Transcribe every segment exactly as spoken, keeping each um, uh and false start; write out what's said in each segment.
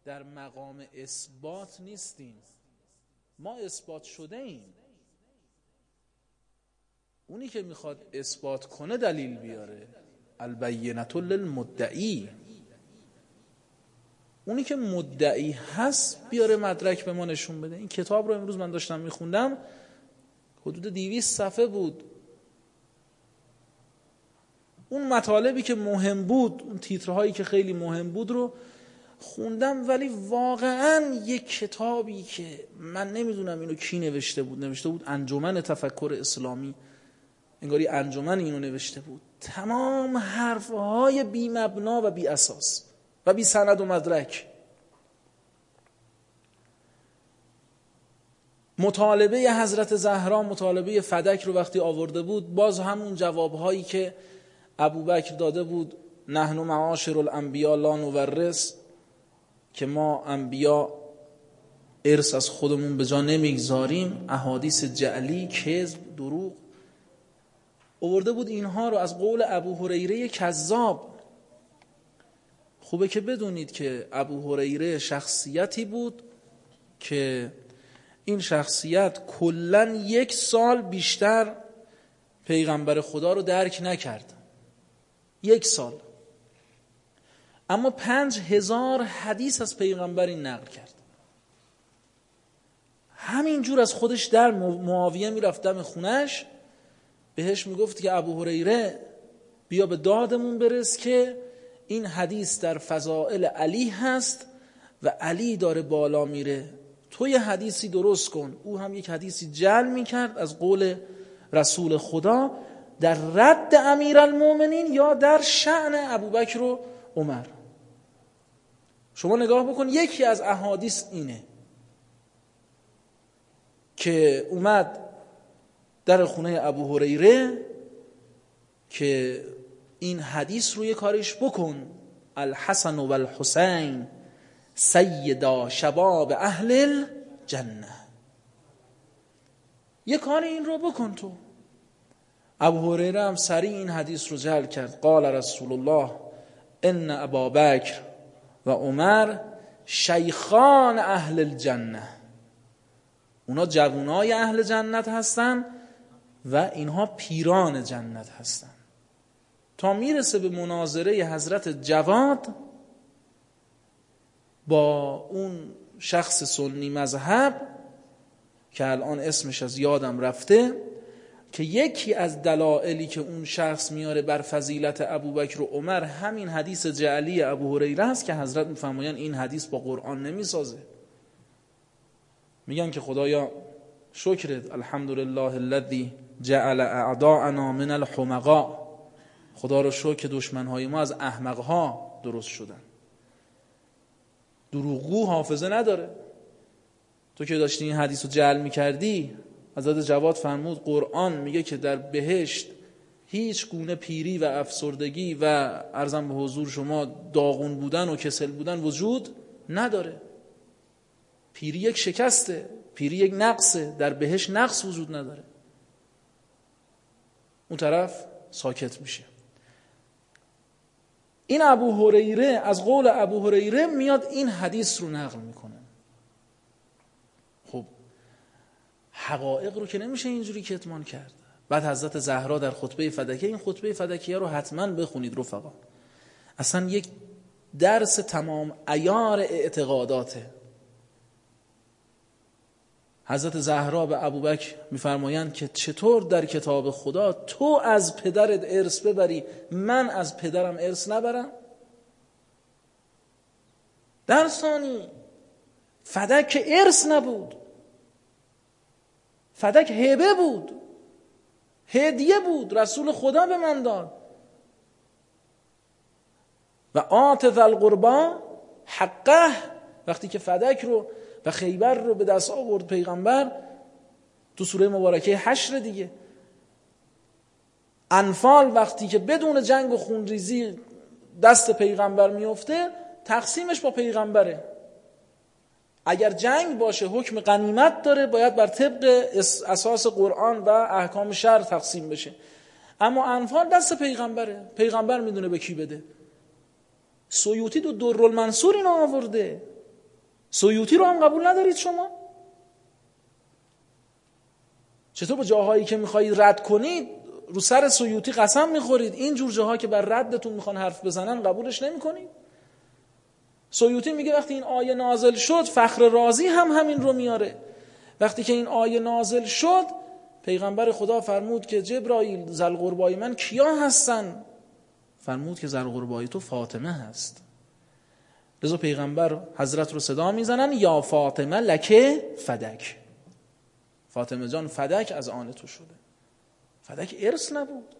در مقام اثبات نیستیم، ما اثبات شده ایم. اونی که میخواد اثبات کنه دلیل بیاره. البینة للمدعی، اونی که مدعی هست بیاره مدرک به ما نشون بده. این کتاب رو امروز من داشتم میخوندم، حدود دویست صفحه بود. اون مطالبی که مهم بود، اون تیترهایی که خیلی مهم بود رو خوندم، ولی واقعا یک کتابی که من نمیدونم اینو کی نوشته بود، نوشته بود انجمن تفکر اسلامی، انگاری انجمن اینو نوشته بود. تمام حرفهای بی مبنا و بی اساس و بی سند و مدرک. مطالبه حضرت زهرا، مطالبه فدک رو وقتی آورده بود، باز همون جوابهایی که ابوبکر داده بود، نحن معاشر الانبیا لا نورث، که ما انبیا ارث از خودمون به جا نمیگذاریم، احادیث جعلی، کذب، دروغ آورده بود. اینها رو از قول ابو هریره کذاب. خوبه که بدونید که ابو هریره شخصیتی بود که این شخصیت کلن یک سال بیشتر پیغمبر خدا رو درک نکرد، یک سال، اما پنج هزار حدیث از پیغمبر این نقل کرد. همینجور از خودش در معاویه میرفت دم خونش، بهش میگفت که ابو هریره بیا به دادمون برس که این حدیث در فضائل علی هست و علی داره بالا میره، تو یه حدیثی درست کن. او هم یک حدیثی جعل میکرد از قول رسول خدا در رد امیرالمومنین یا در شأن ابوبکر و عمر. شما نگاه بکن، یکی از احادیث اینه که اومد در خونه ابو هریره که این حدیث روی کارش بکن، الحسن و الحسین سیدا شباب اهل الجنه، یه کار این رو بکن تو. ابو هریره هم سریع این حدیث رو جعل کرد. قال رسول الله ان ابابکر و عمر شیخان اهل الجنه، اونا جوانای اهل جنت هستن و اینها پیران جنت هستن. تا میرسه به مناظره حضرت جواد با اون شخص سنی مذهب که الان اسمش از یادم رفته، که یکی از دلایلی که اون شخص میاره بر فضیلت ابوبکر و عمر همین حدیث جعلی ابو هریره است که حضرت میفرمایند این حدیث با قرآن نمیسازه. میگن که خدایا شکرت، الحمدلله الذی جعل اعداءنا من الحمقاء، خدا رو شکر که دشمنهای ما از احمقها درست شدن. دروغگو حافظه نداره. تو که داشتی این حدیث رو جعل میکردی، حضرت جواد فرمود قرآن میگه که در بهشت هیچ گونه پیری و افسردگی و عرضم به حضور شما داغون بودن و کسل بودن وجود نداره. پیری یک شکسته، پیری یک نقصه، در بهشت نقص وجود نداره. اون طرف ساکت میشه. این ابو هریره از قول ابو هریره میاد این حدیث رو نقل میکنه. خب حقایق رو که نمیشه اینجوری کتمان کرد. بعد حضرت زهرا در خطبه فدکیه، این خطبه فدکیه رو حتما بخونید رفقا، اصلا یک درس تمام عیار اعتقاداته. حضرت زهرا به ابوبکر میفرمایند که چطور در کتاب خدا تو از پدرت ارث ببری، من از پدرم ارث نبرم؟ در ثانی فدک ارث نبود، فدک هبه بود، هدیه بود، رسول خدا به من داد. و آت ذا القربا حقه، وقتی که فدک رو و خیبر رو به دست آورد پیغمبر تو سوره مبارکه حشر دیگه. انفال وقتی که بدون جنگ و خونریزی دست پیغمبر میفته، تقسیمش با پیغمبره. اگر جنگ باشه حکم غنیمت داره، باید بر طبق اساس قرآن و احکام شرع تقسیم بشه. اما انفال دست پیغمبره، پیغمبر میدونه به کی بده. سیوطی تو درالمنصور اینو آورده. سیوطی رو هم قبول ندارید شما؟ چطور با جاهایی که میخواهید رد کنید رو سر سیوطی قسم میخورید، این جور جاها که بر ردتون میخوان حرف بزنن قبولش نمیکنید؟ سیوطی میگه وقتی این آیه نازل شد، فخر رازی هم همین رو میاره، وقتی که این آیه نازل شد پیغمبر خدا فرمود که جبرائیل ذوالقربای من کیا هستن؟ فرمود که ذوالقربای تو فاطمه هست. لذا پیغمبر حضرت رو صدا میزنن یا فاطمه لکه فدک، فاطمه جان فدک از آن تو شده. فدک ارث نبود،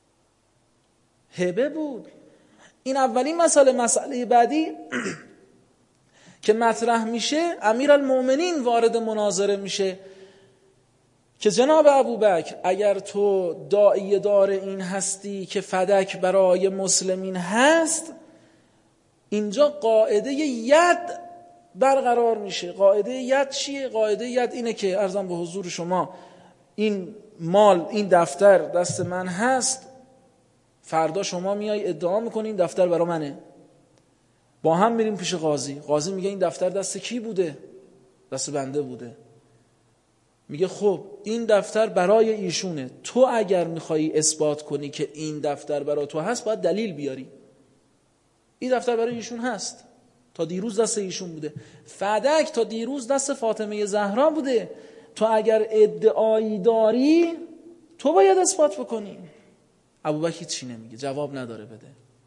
هبه بود. این اولین مسئله. مسئله بعدی که مطرح میشه، امیرالمومنین وارد مناظره میشه که جناب ابوبکر اگر تو داعیه دار این هستی که فدک برای مسلمین هست، اینجا قاعده ید برقرار میشه. قاعده ید چیه؟ قاعده ید اینه که عرضم به حضور شما این مال، این دفتر دست من هست، فردا شما میای ادعا میکنی این دفتر برای منه، با هم میریم پیش قاضی، قاضی میگه این دفتر دست کی بوده؟ دست بنده بوده. میگه خب این دفتر برای ایشونه، تو اگر میخوایی اثبات کنی که این دفتر برای تو هست باید دلیل بیاری. این دفتر برای ایشون هست، تا دیروز دست ایشون بوده. فدک تا دیروز دست فاطمه زهرا بوده، تو اگر ادعایی داری تو باید اثبات بکنی. ابوبکر چی نمیگه، جواب نداره بده.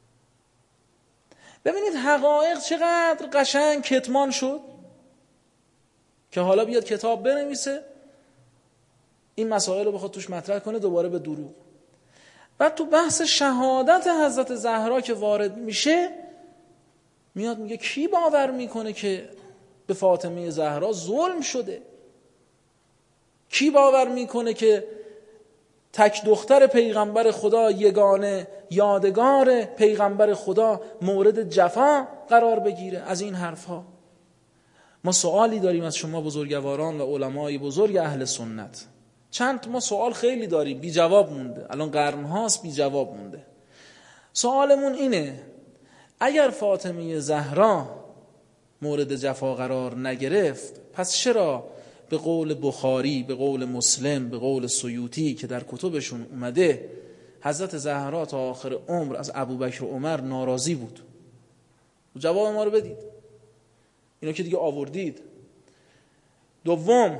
ببینید حقایق چقدر قشنگ کتمان شد که حالا بیاد کتاب بنویسه این مسائل رو بخواد توش مطرح کنه دوباره به دروغ. بعد تو بحث شهادت حضرت زهرا که وارد میشه، میاد میگه کی باور میکنه که به فاطمه زهرا ظلم شده؟ کی باور میکنه که تک دختر پیغمبر خدا، یگانه یادگار پیغمبر خدا، مورد جفا قرار بگیره؟ از این حرفها ما سوالی داریم از شما بزرگواران و علمای بزرگ اهل سنت. چند ما سوال خیلی داریم بی جواب مونده، الان قرن هاست بی جواب مونده. سوالمون اینه اگر فاطمه زهرا مورد جفا قرار نگرفت، پس چرا به قول بخاری، به قول مسلم، به قول سیوطی که در کتبشون اومده حضرت زهرا تا آخر عمر از ابوبکر و عمر ناراضی بود؟ جواب ما رو بدید. اینو که دیگه آوردید. دوم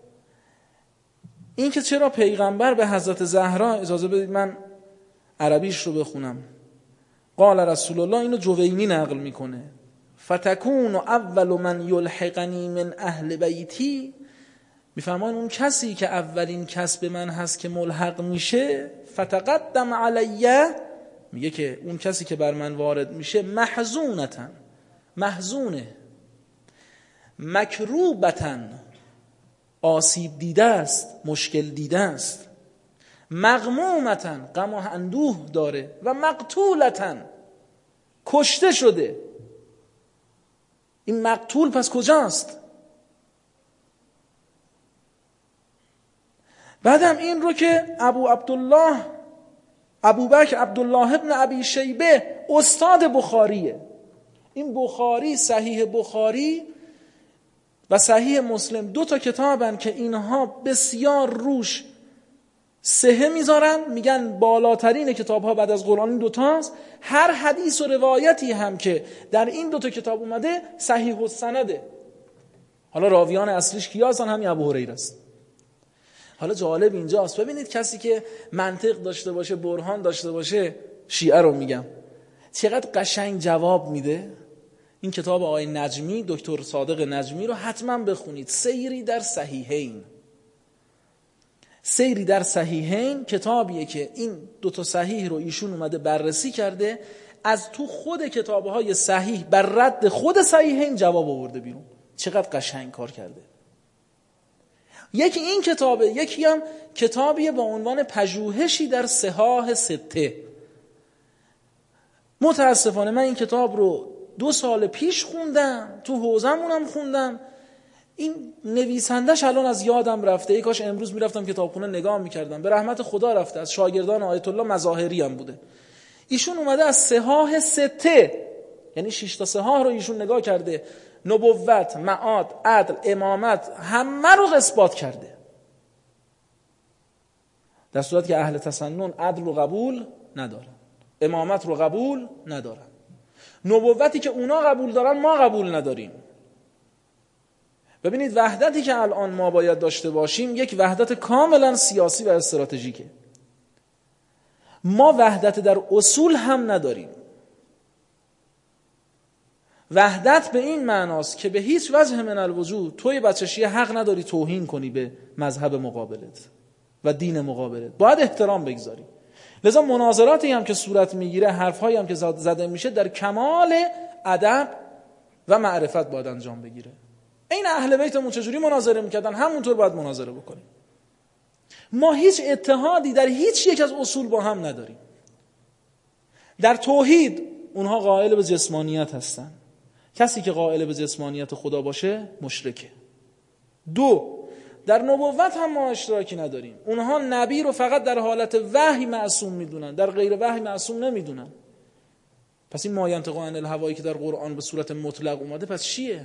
این که چرا پیغمبر به حضرت زهرا، اجازه بدید من عربیش رو بخونم، قال رسول الله، اینو جوینی نقل میکنه، فتکون اول من یلحقنی من اهل بیتی، میفرمان اون کسی که اولین کس به من هست که ملحق میشه، فتقدم علیه، میگه که اون کسی که بر من وارد میشه محزونتن، محزونه، مکروبتن، آسیب دیده است، مشکل دیده است، مغمومتن، غم و اندوه داره، و مقتولتن، کشته شده. این مقتول پس کجاست؟ بعدم این رو که ابو عبدالله ابوبکر عبدالله ابن ابی شیبه استاد بخاریه. این بخاری، صحیح بخاری و صحیح مسلم، دو تا کتابن که اینها بسیار روش سهه میذارن، میگن بالاترین کتاب ها بعد از قرآن این دوتاست. هر حدیث و روایتی هم که در این دوتا کتاب اومده صحیح السنده. حالا راویان اصلیش کیا هستن؟ همین ابو هریره است. حالا جالب اینجاست، ببینید کسی که منطق داشته باشه، برهان داشته باشه، شیعه رو میگم، چقدر قشنگ جواب میده. این کتاب آقای نجمی، دکتر صادق نجمی رو حتما بخونید، سیری در صحیحین. سیری در صحیحین کتابیه که این دوتا صحیح رو ایشون اومده بررسی کرده، از تو خود کتابهای صحیح بر رد خود صحیحین جواب آورده بیرون. چقدر قشنگ کار کرده. یکی این کتابه، یکی هم کتابیه با عنوان پژوهشی در صحاح سته. متاسفانه من این کتاب رو دو سال پیش خوندم، تو حوزمونم خوندم. این نویسندش الان از یادم رفته، ای کاش امروز میرفتم کتابخونه نگاه میکردم. به رحمت خدا رفته، از شاگردان آیت الله مظاهری هم بوده. ایشون اومده از صحاح سته، یعنی شش تا صحاح رو ایشون نگاه کرده، نبوت، معاد، عدل، امامت، همه رو اثبات کرده، در صورتی که اهل تسنن عدل رو قبول ندارن، امامت رو قبول ندارن. نبوتی که اونا قبول دارن ما قبول نداریم. ببینید وحدتی که الان ما باید داشته باشیم یک وحدت کاملا سیاسی و استراتژیکه. ما وحدت در اصول هم نداریم. وحدت به این معناست که به هیچ وجه من الوجود توی بچه شیعه حق نداری توهین کنی به مذهب مقابلت و دین مقابلت، باید احترام بگذاری. لذا مناظراتی هم که صورت میگیره، حرفهایی هم که زده میشه در کمال ادب و معرفت باید انجام بگیره. این اهل بیتمون چجوری مناظره میکردن همونطور باید مناظره بکنیم. ما هیچ اتحادی در هیچ یک از اصول با هم نداریم. در توحید اونها قائل به جسمانیت هستن، کسی که قائل به جسمانیت خدا باشه مشرکه. دو، در نبوت هم ما اشتراکی نداریم. اونها نبی رو فقط در حالت وحی معصوم میدونن، در غیر وحی معصوم نمیدونن. پس این ما ینطق عن الهوایی که در قرآن به صورت مطلق اومده پس چیه؟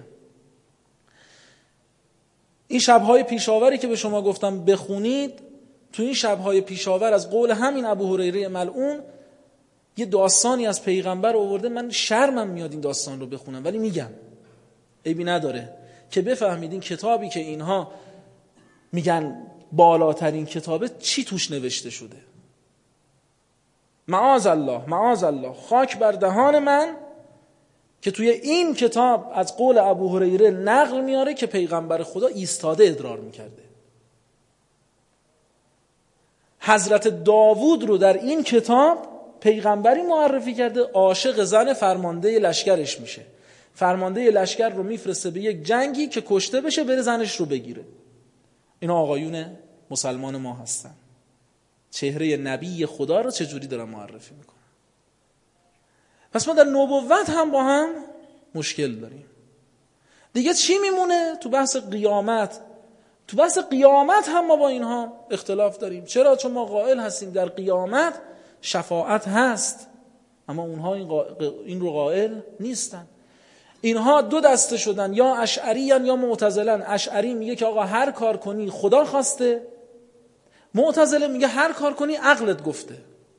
این شبهای پیشاوری که به شما گفتم بخونید، تو این شبهای پیشاور از قول همین ابو هریره ملعون یه داستانی از پیغمبر آورده. من شرمم میاد این داستان رو بخونم، ولی میگم عیبی نداره که بفهمید این کتابی که اینها میگن بالاترین کتابه چی توش نوشته شده. معاذ الله، معاذ الله، خاک بر دهان من که توی این کتاب از قول ابو هریره نقل میاره که پیغمبر خدا ایستاده ادرار میکرده. حضرت داوود رو در این کتاب پیغمبری معرفی کرده، عاشق زن فرمانده لشکرش میشه، فرمانده لشکر رو میفرسته به یک جنگی که کشته بشه بره زنش رو بگیره. اینا آقایون مسلمان ما هستن. چهره نبی خدا رو چجوری دارن معرفی میکنن. پس ما در نبوت هم با هم مشکل داریم. دیگه چی میمونه؟ تو بحث قیامت. تو بحث قیامت هم ما با اینها اختلاف داریم. چرا؟ چون ما قائل هستیم در قیامت شفاعت هست، اما اونها این, قا... این رو قائل نیستن. اینها دو دسته شدن، یا اشعریان یا معتزلن. اشعری میگه که آقا هر کار کنی خدا خواسته، معتزله میگه هر کار کنی عقلت گفته.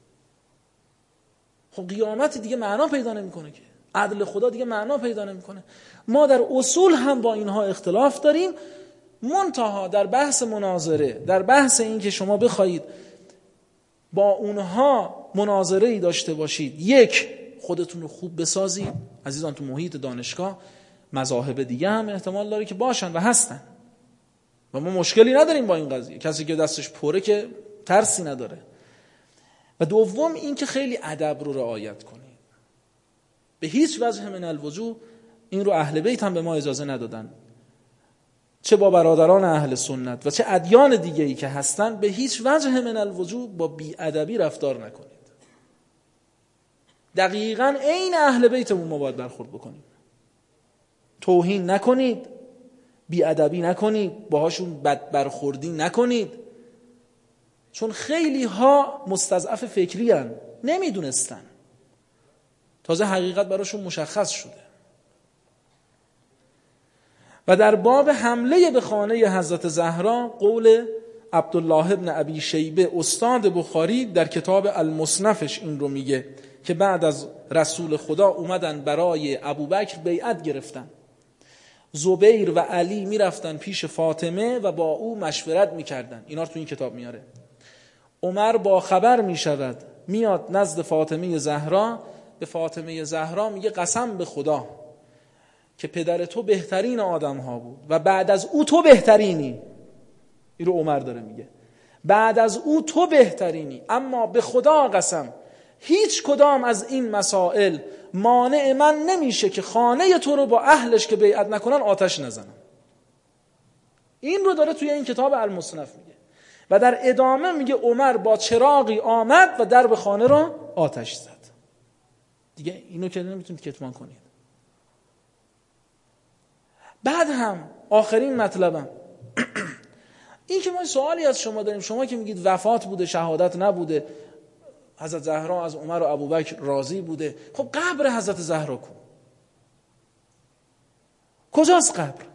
خب قیامت دیگه معنا پیدا نمیکنه که، عدل خدا دیگه معنا پیدا نمیکنه. ما در اصول هم با اینها اختلاف داریم، منتها در بحث مناظره، در بحث این که شما بخواید با اونها مناظره‌ای داشته باشید، یک، خودتون رو خوب بسازید. عزیزان تو محیط دانشگاه مذاهب دیگه هم احتمال داره که باشن و هستن و ما مشکلی نداریم با این قضیه. کسی که دستش پره که ترسی نداره. و دوم این که خیلی ادب رو رعایت کنید. به هیچ وجه من الوجوه این رو اهل بیت هم به ما اجازه ندادن، چه با برادران اهل سنت و چه ادیان دیگه‌ای که هستن، به هیچ وجه من الوجوه با بی‌ادبی رفتار نکنید. دقیقاً عین اهل بیتمون ما باید برخورد بکنیم. توهین نکنید، بی‌ادبی نکنید، باهاشون بد برخوردی نکنید، چون خیلی ها مستضعف فکری هن، نمیدونستن، تازه حقیقت براشون مشخص شده. و در باب حمله به خانه حضرت زهرا قول عبدالله ابن ابی شیبه استاد بخاری در کتاب المصنفش این رو میگه که بعد از رسول خدا اومدن برای ابوبکر بیعت گرفتن. زبیر و علی میرفتن پیش فاطمه و با او مشورت میکردن. اینا رو تو این کتاب میاره. عمر با خبر میشود، میاد نزد فاطمه زهرا، به فاطمه زهرا میگه قسم به خدا که پدر تو بهترین آدم ها بود و بعد از او تو بهترینی. این رو عمر داره میگه، بعد از او تو بهترینی، اما به خدا قسم هیچ کدام از این مسائل مانع من نمیشه که خانه تو رو با اهلش که بیعت نکنن آتش نزنم. این رو داره توی این کتاب المصنف میگه. و در ادامه میگه عمر با چراغی آمد و درب خانه رو آتش زد. دیگه اینو که نمیتونید کتمان کنید. بعد هم آخرین مطلبم این که ما سوالی از شما داریم، شما که میگید وفات بوده، شهادت نبوده، حضرت زهرا از عمر و ابوبکر راضی بوده، خب قبر حضرت زهرا کو؟ کجاست قبر؟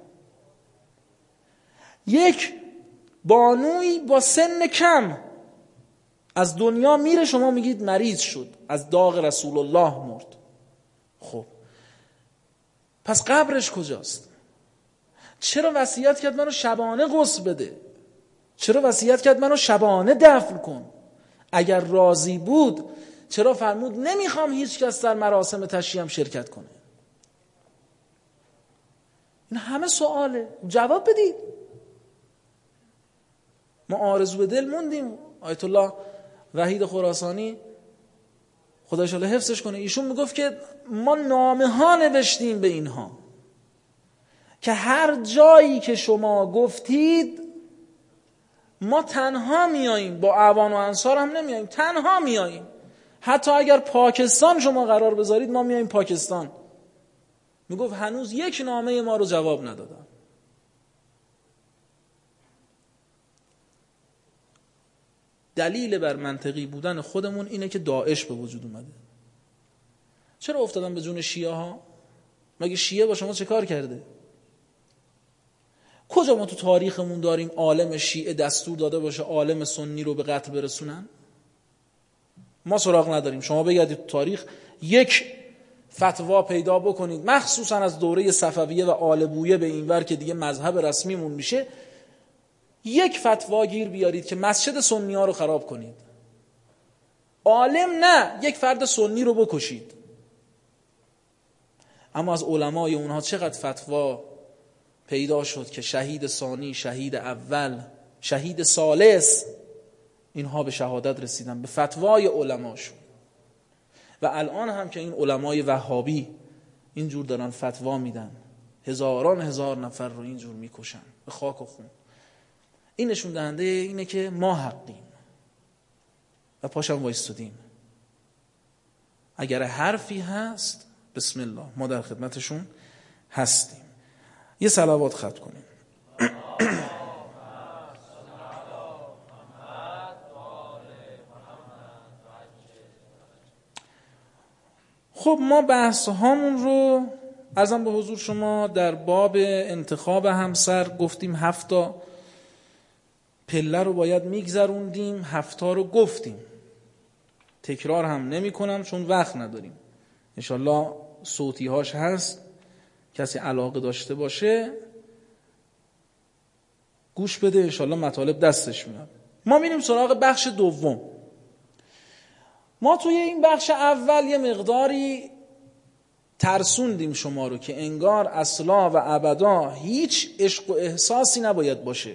یک بانوی با سن کم از دنیا میره، شما میگید مریض شد، از داغ رسول الله مرد. خب پس قبرش کجاست؟ چرا وصیت کرد منو شبانه غسل بده؟ چرا وصیت کرد منو شبانه دفن کن؟ اگر راضی بود چرا فرمود نمیخوام هیچ کس در مراسم تشییعم شرکت کنه؟ این همه سواله، جواب بدید. ما آرزو به دل موندیم. آیت الله وحید خراسانی خدا انشاءالله حفظش کنه، ایشون میگفت که ما نامه ها نوشتیم به اینها که هر جایی که شما گفتید ما تنها میاییم، با اعوان و انصار هم نمیاییم، تنها میاییم. حتی اگر پاکستان شما قرار بذارید ما میاییم پاکستان. میگفت هنوز یک نامه ما رو جواب ندادن. دلیل بر منطقی بودن خودمون اینه که داعش به وجود اومده. چرا افتادن به جون شیعه ها؟ مگه شیعه با شما چه کار کرده؟ کجا ما تو تاریخمون داریم عالم شیعه دستور داده باشه عالم سنی رو به قتل برسونن؟ ما سراغ نداریم. شما بگردید تو تاریخ یک فتوا پیدا بکنید، مخصوصا از دوره صفویه و آل بویه به اینور که دیگه مذهب رسمیمون میشه، یک فتوا گیر بیارید که مسجد سنی ها رو خراب کنید. عالم نه، یک فرد سنی رو بکشید. اما از علمای اونها چقدر فتوا پیدا شد که شهید ثانی، شهید اول، شهید ثالث، اینها به شهادت رسیدن به فتوای علماشون. و الان هم که این علمای وهابی اینجور دارن فتوا میدن، هزاران هزار نفر رو اینجور میکشن به خاک و خون. این نشون دهنده اینه که ما حقیم و پاشم وایستادیم. اگر حرفی هست بسم الله، ما در خدمتشون هستیم. یه صلوات ختم کنیم. خب ما بحث هامون رو عرضم به حضور شما در باب انتخاب همسر گفتیم، هفتا پله رو باید میگذروندیم، هفتا رو گفتیم، تکرار هم نمی کنم چون وقت نداریم. انشالله صوتی هاش هست، کسی علاقه داشته باشه گوش بده، انشالله مطالب دستش میاد. ما میریم سراغ بخش دوم. ما توی این بخش اول یه مقداری ترسوندیم شما رو که انگار اصلا و ابدا هیچ عشق و احساسی نباید باشه.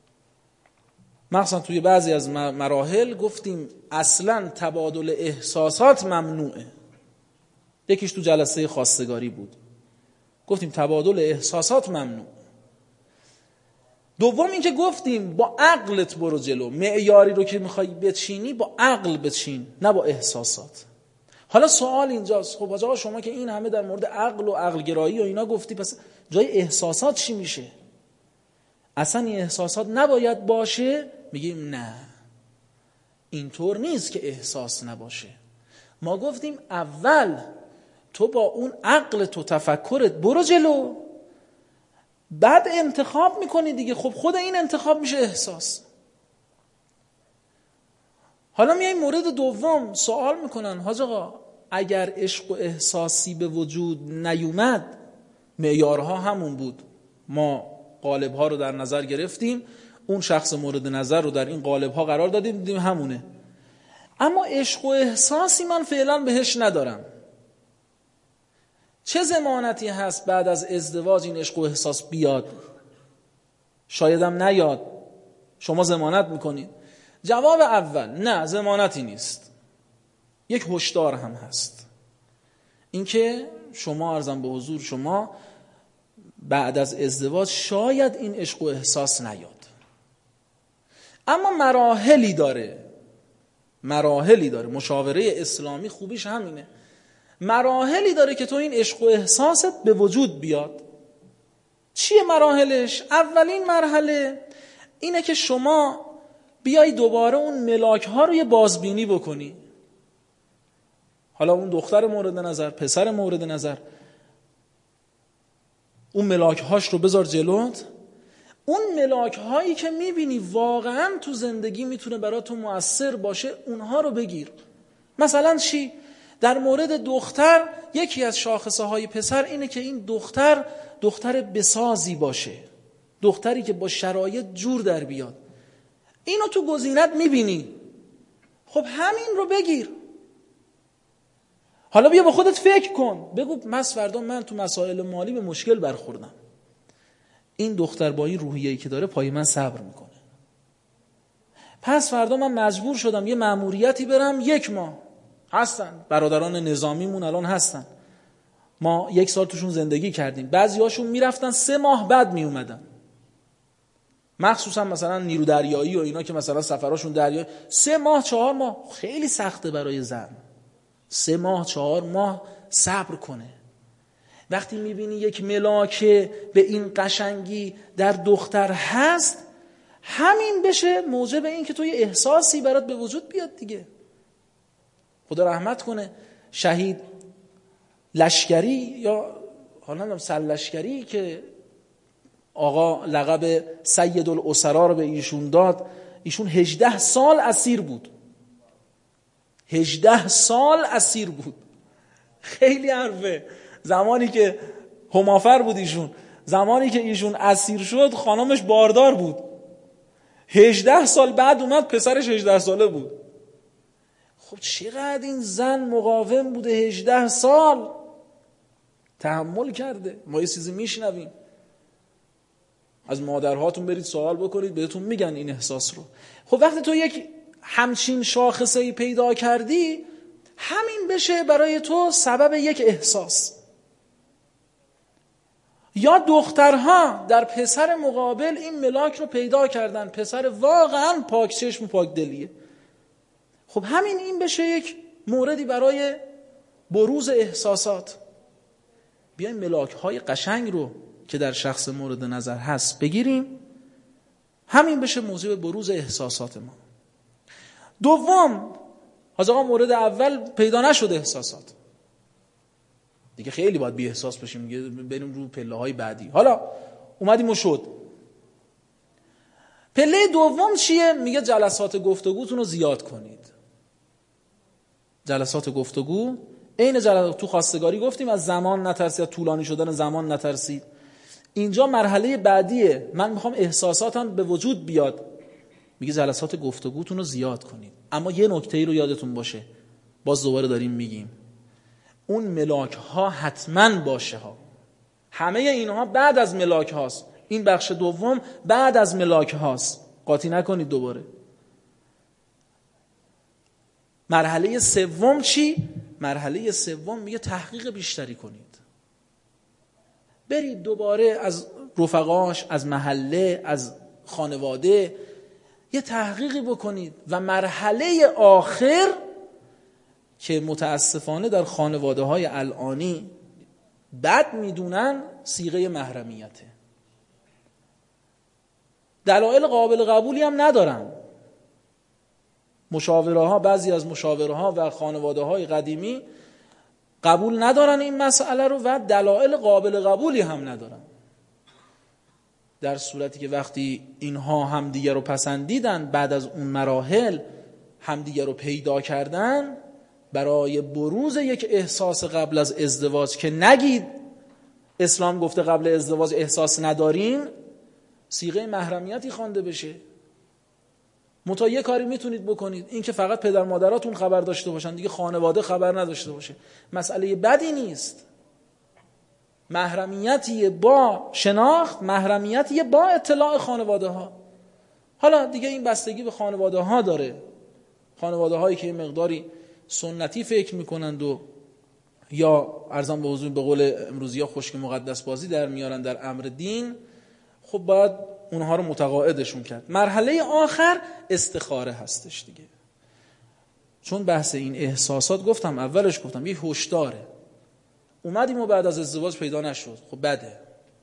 مثلا توی بعضی از مراحل گفتیم اصلا تبادل احساسات ممنوعه. یکیش تو جلسه خواستگاری بود، گفتیم تبادل احساسات ممنوع. دوم این که گفتیم با عقلت برو جلو، معیاری رو که میخوای بچینی با عقل بچین نه با احساسات. حالا سوال اینجاست، خب آقا شما که این همه در مورد عقل و عقل گرایی و اینا گفتی، پس جای احساسات چی میشه؟ اصلا این احساسات نباید باشه؟ میگیم نه، اینطور نیست که احساس نباشه. ما گفتیم اول تو با اون عقل تو تفکرت برو جلو، بعد انتخاب میکنی دیگه. خب خود این انتخاب میشه احساس. حالا میایم مورد دوم، سوال میکنن حاج آقا اگر عشق و احساسی به وجود نیومد، معیارها همون بود، ما قالب‌ها رو در نظر گرفتیم، اون شخص مورد نظر رو در این قالب‌ها قرار دادیم، دیدیم همونه، اما عشق و احساسی من فعلا بهش ندارم، چه ضمانتی هست بعد از ازدواج این عشق و احساس بیاد؟ شایدم نیاد. شما ضمانت میکنید؟ جواب اول نه، ضمانتی نیست. یک هشدار هم هست، اینکه شما عرضم به حضور شما بعد از ازدواج شاید این عشق و احساس نیاد، اما مراحلی داره، مراحلی داره. مشاوره اسلامی خوبیش همینه، مراحلی داره که تو این عشق و احساست به وجود بیاد. چیه مراحلش؟ اولین مرحله اینه که شما بیای دوباره اون ملاک ها رو یه بازبینی بکنی. حالا اون دختر مورد نظر، پسر مورد نظر، اون ملاک هاش رو بذار جلوت، اون ملاک هایی که میبینی واقعا تو زندگی میتونه برای تو مؤثر باشه اونها رو بگیر. مثلا چی؟ در مورد دختر یکی از شاخصه های پسر اینه که این دختر دختر بسازی باشه، دختری که با شرایط جور در بیاد. اینو تو گزینت میبینی، خب همین رو بگیر. حالا بیا با خودت فکر کن، بگو مس فردا من تو مسائل مالی به مشکل برخوردم، این دختر با این روحیه‌ای که داره پای من صبر میکنه، پس فردا من مجبور شدم یه مأموریتی برم، یک ماه هستن برادران نظامیمون الان هستن، ما یک سال توشون زندگی کردیم، بعضی هاشون میرفتن سه ماه بعد میومدن، مخصوصا مثلا نیرو دریایی و اینا که مثلا سفراشون دریایی، سه ماه چهار ماه خیلی سخته برای زن، سه ماه چهار ماه صبر کنه. وقتی میبینی یک ملاک به این قشنگی در دختر هست، همین بشه موجب این که تو یه احساسی برات به وجود بیاد دیگه. خدا رحمت کنه شهید لشکری یا حالا نمیدونم سر لشکری که آقا لقب سید الاسرا رو به ایشون داد، ایشون هجده سال اسیر بود، هجده سال اسیر بود. خیلی حرفه. زمانی که همافر بود ایشون، زمانی که ایشون اسیر شد خانمش باردار بود، هجده سال بعد اومد پسرش هجده ساله بود. خب چقدر این زن مقاوم بوده، هجده سال تحمل کرده. ما یه چیزی میشنویم، از مادرهاتون برید سوال بکنید بهتون میگن این احساس رو. خب وقتی تو یک همچین شاخصه‌ای پیدا کردی، همین بشه برای تو سبب یک احساس. یا دخترها در پسر مقابل این ملاک رو پیدا کردن، پسر واقعا پاک چشم و پاک دلیه، خب همین این بشه یک موردی برای بروز احساسات. بیایم ملاک های قشنگ رو که در شخص مورد نظر هست بگیریم، همین بشه موجب بروز احساسات ما. دوم، از آقا مورد اول پیدا نشد احساسات دیگه، خیلی باید بی احساس بشیم دیگه، بریم رو پله های بعدی. حالا اومدیم و شد. پله دوم چیه؟ میگه جلسات گفتگوتون رو زیاد کنید. جلسات گفتگو عین جلسات تو خواستگاری گفتیم از زمان نترسید، طولانی شدن زمان نترسید. اینجا مرحله بعدیه، من میخوام احساساتم به وجود بیاد، میگه جلسات گفتگوتون رو زیاد کنید. اما یه نکته ای رو یادتون باشه، باز دوباره داریم میگیم، اون ملاک ها حتما باشه ها، همه اینها بعد از ملاک هاست، این بخش دوم بعد از ملاک هاست، قاطی نکنید دوباره. مرحله سوم چی؟ مرحله سوم میگه تحقیق بیشتری کنید، برید دوباره از رفقاش، از محله، از خانواده یه تحقیقی بکنید. و مرحله آخر که متاسفانه در خانواده های الانی بد میدونن، صیغه محرمیته. دلایل قابل قبولی هم ندارن مشاوره ها، بعضی از مشاوره ها و خانواده های قدیمی قبول ندارن این مسئله رو و دلایل قابل قبولی هم ندارن، در صورتی که وقتی اینها همدیگه رو پسندیدن، بعد از اون مراحل همدیگه رو پیدا کردن، برای بروز یک احساس قبل از ازدواج که نگید اسلام گفته قبل ازدواج احساس ندارین، صیغه محرمیتی خوانده بشه. متا یه کاری میتونید بکنید، این که فقط پدر مادراتون خبر داشته باشن، دیگه خانواده خبر نداشته باشه، مسئله بدی نیست. محرمیتی با شناخت، محرمیتی با اطلاع خانواده ها. حالا دیگه این بستگی به خانواده ها داره، خانواده هایی که مقداری سنتی فکر میکنند و یا ارزم به حضور به قول امروزی ها خشک مقدس بازی در میارن در امر دین، خب باید اونها رو متقاعدشون کرد. مرحله آخر استخاره هستش دیگه، چون بحث این احساسات گفتم اولش گفتم یه هشداره. اومدیم و بعد از ازدواج پیدا نشد، خب بده.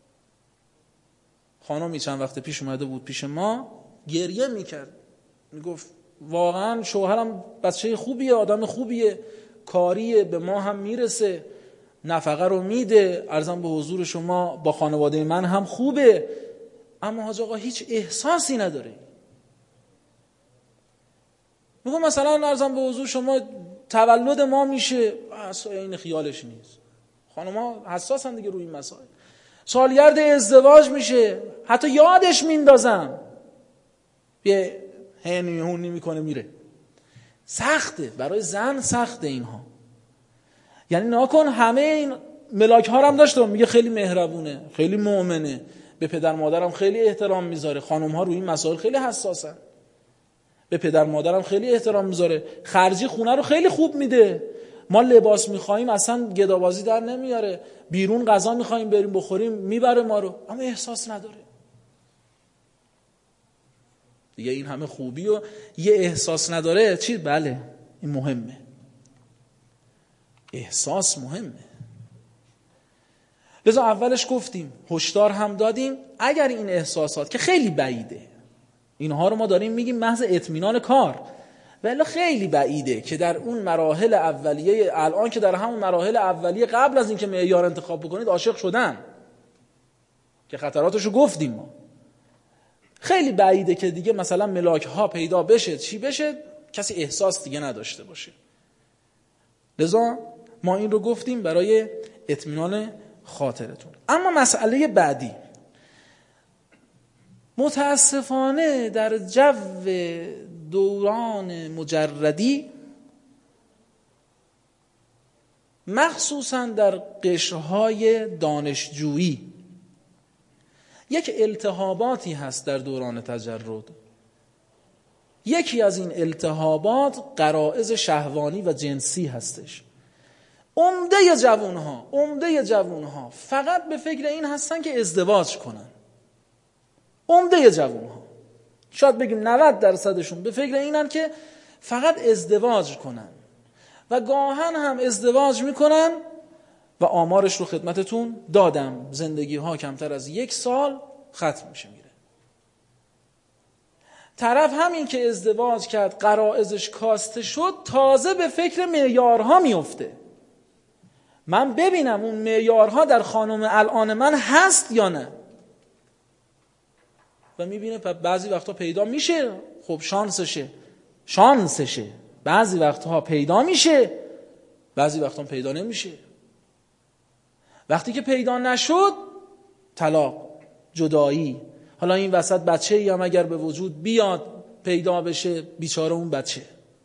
خانمی چند وقت پیش اومده بود پیش ما، گریه میکرد، میگفت واقعا شوهرم بچه خوبیه، آدم خوبیه، کاریه، به ما هم میرسه، نفقه رو میده، عرضم به حضور شما با خانواده من هم خوبه، اما حاج آقا هیچ احساسی نداره. میگم مثلا عرضم به حضور شما تولد ما میشه، اصلا این خیالش نیست. خانم‌ها حساسن دیگه روی این مسائل. سالگرد ازدواج میشه، حتی یادش میندازم، یه هنی هونی میکنه میره. سخته برای زن، سخته اینها. یعنی ناکن همه این ملاک ها هم داشته، میگه خیلی مهربونه، خیلی مؤمنه، به پدر مادرم خیلی احترام میذاره. خانم ها روی این مسائل خیلی حساسن، به پدر مادرم خیلی احترام میذاره، خرجی خونه رو خیلی خوب میده، ما لباس میخوایم اصلا گدابازی در نمیاره، بیرون غذا میخوایم بریم بخوریم میبره ما رو، اما احساس نداره. دیگه این همه خوبی و یه احساس نداره چی؟ بله این مهمه، احساس مهمه. لذا اولش گفتیم، هشدار هم دادیم، اگر این احساسات که خیلی بعیده، اینها رو ما داریم میگیم محض اطمینان کار، ولی خیلی بعیده که در اون مراحل اولیه، الان که در همون مراحل اولیه قبل از اینکه معیار انتخاب بکنید عاشق شدن، که خطراتشو گفتیم ما، خیلی بعیده که دیگه مثلا ملاک ها پیدا بشه، چی بشه، کسی احساس دیگه نداشته باشه. لذا ما این رو گفتیم برای اطمینان خاطرتون. اما مسئله بعدی، متاسفانه در جو دوران مجردی، مخصوصا در قشرهای دانشجویی، یک التهاباتی هست در دوران تجرد. یکی از این التهابات غرایز شهوانی و جنسی هستش. عمده جوانها عمده جوانها فقط به فکر این هستن که ازدواج کنن. عمده جوانها، شاید بگیم نود درصدشون به فکر اینن که فقط ازدواج کنن و گاهن هم ازدواج میکنن و آمارش رو خدمتتون دادم، زندگی ها کمتر از یک سال ختم میشه میره. طرف همین که ازدواج کرد غرایزش کاسته شد، تازه به فکر معیارها میفته، من ببینم اون معیارها در خانم الان من هست یا نه، و میبینه بعضی وقتا پیدا میشه، خب شانسشه شانسشه بعضی وقتها پیدا میشه، بعضی وقتا پیدا نمیشه. وقتی که پیدا نشد، طلاق، جدایی. حالا این وسط بچه‌ای هم اگر به وجود بیاد پیدا بشه، بیچاره اون بچه.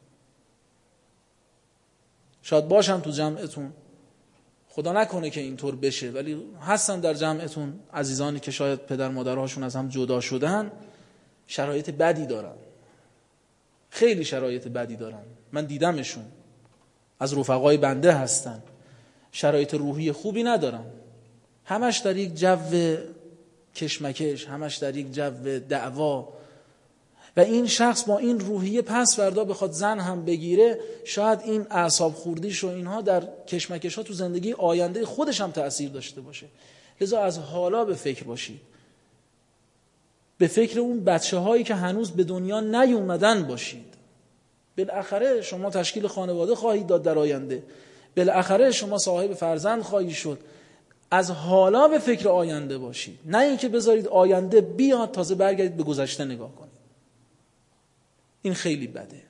شاید باشم تو جمعتون، خدا نکنه که اینطور بشه، ولی هستن در جمعتون عزیزانی که شاید پدر مادرهاشون از هم جدا شدن، شرایط بدی دارن، خیلی شرایط بدی دارن، من دیدمشون، از رفقای بنده هستن، شرایط روحی خوبی ندارن، همش در یک جو کشمکش، همش در یک جو دعوا، و این شخص با این روحیه پس فردا بخواد زن هم بگیره، شاید این اعصاب خوردیش و اینها در کشمکش ها تو زندگی آینده خودش هم تأثیر داشته باشه. لذا از حالا به فکر باشید، به فکر اون بچه هایی که هنوز به دنیا نیومدن باشید. بالاخره شما تشکیل خانواده خواهید داد در آینده، بالاخره شما صاحب فرزند خواهید شد. از حالا به فکر آینده باشید، نه اینکه بذارید آینده بیاد تازه برگردید به گذشته نگاه کنید. این خیلی بده.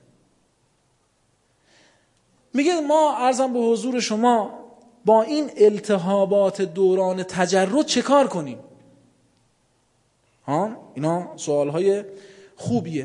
میگه ما عرضم به حضور شما با این التهابات دوران تجرد چه کار کنیم؟ ها اینا سوالهای خوبیه.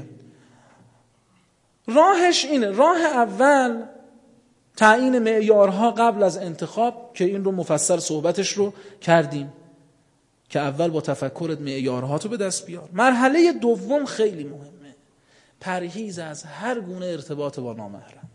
راهش اینه، راه اول تعیین معیارها قبل از انتخاب، که این رو مفصل صحبتش رو کردیم که اول با تفکرت معیارها تو به دست بیار. مرحله دوم خیلی مهمه، پرهیز از هر گونه ارتباط با نامحرم،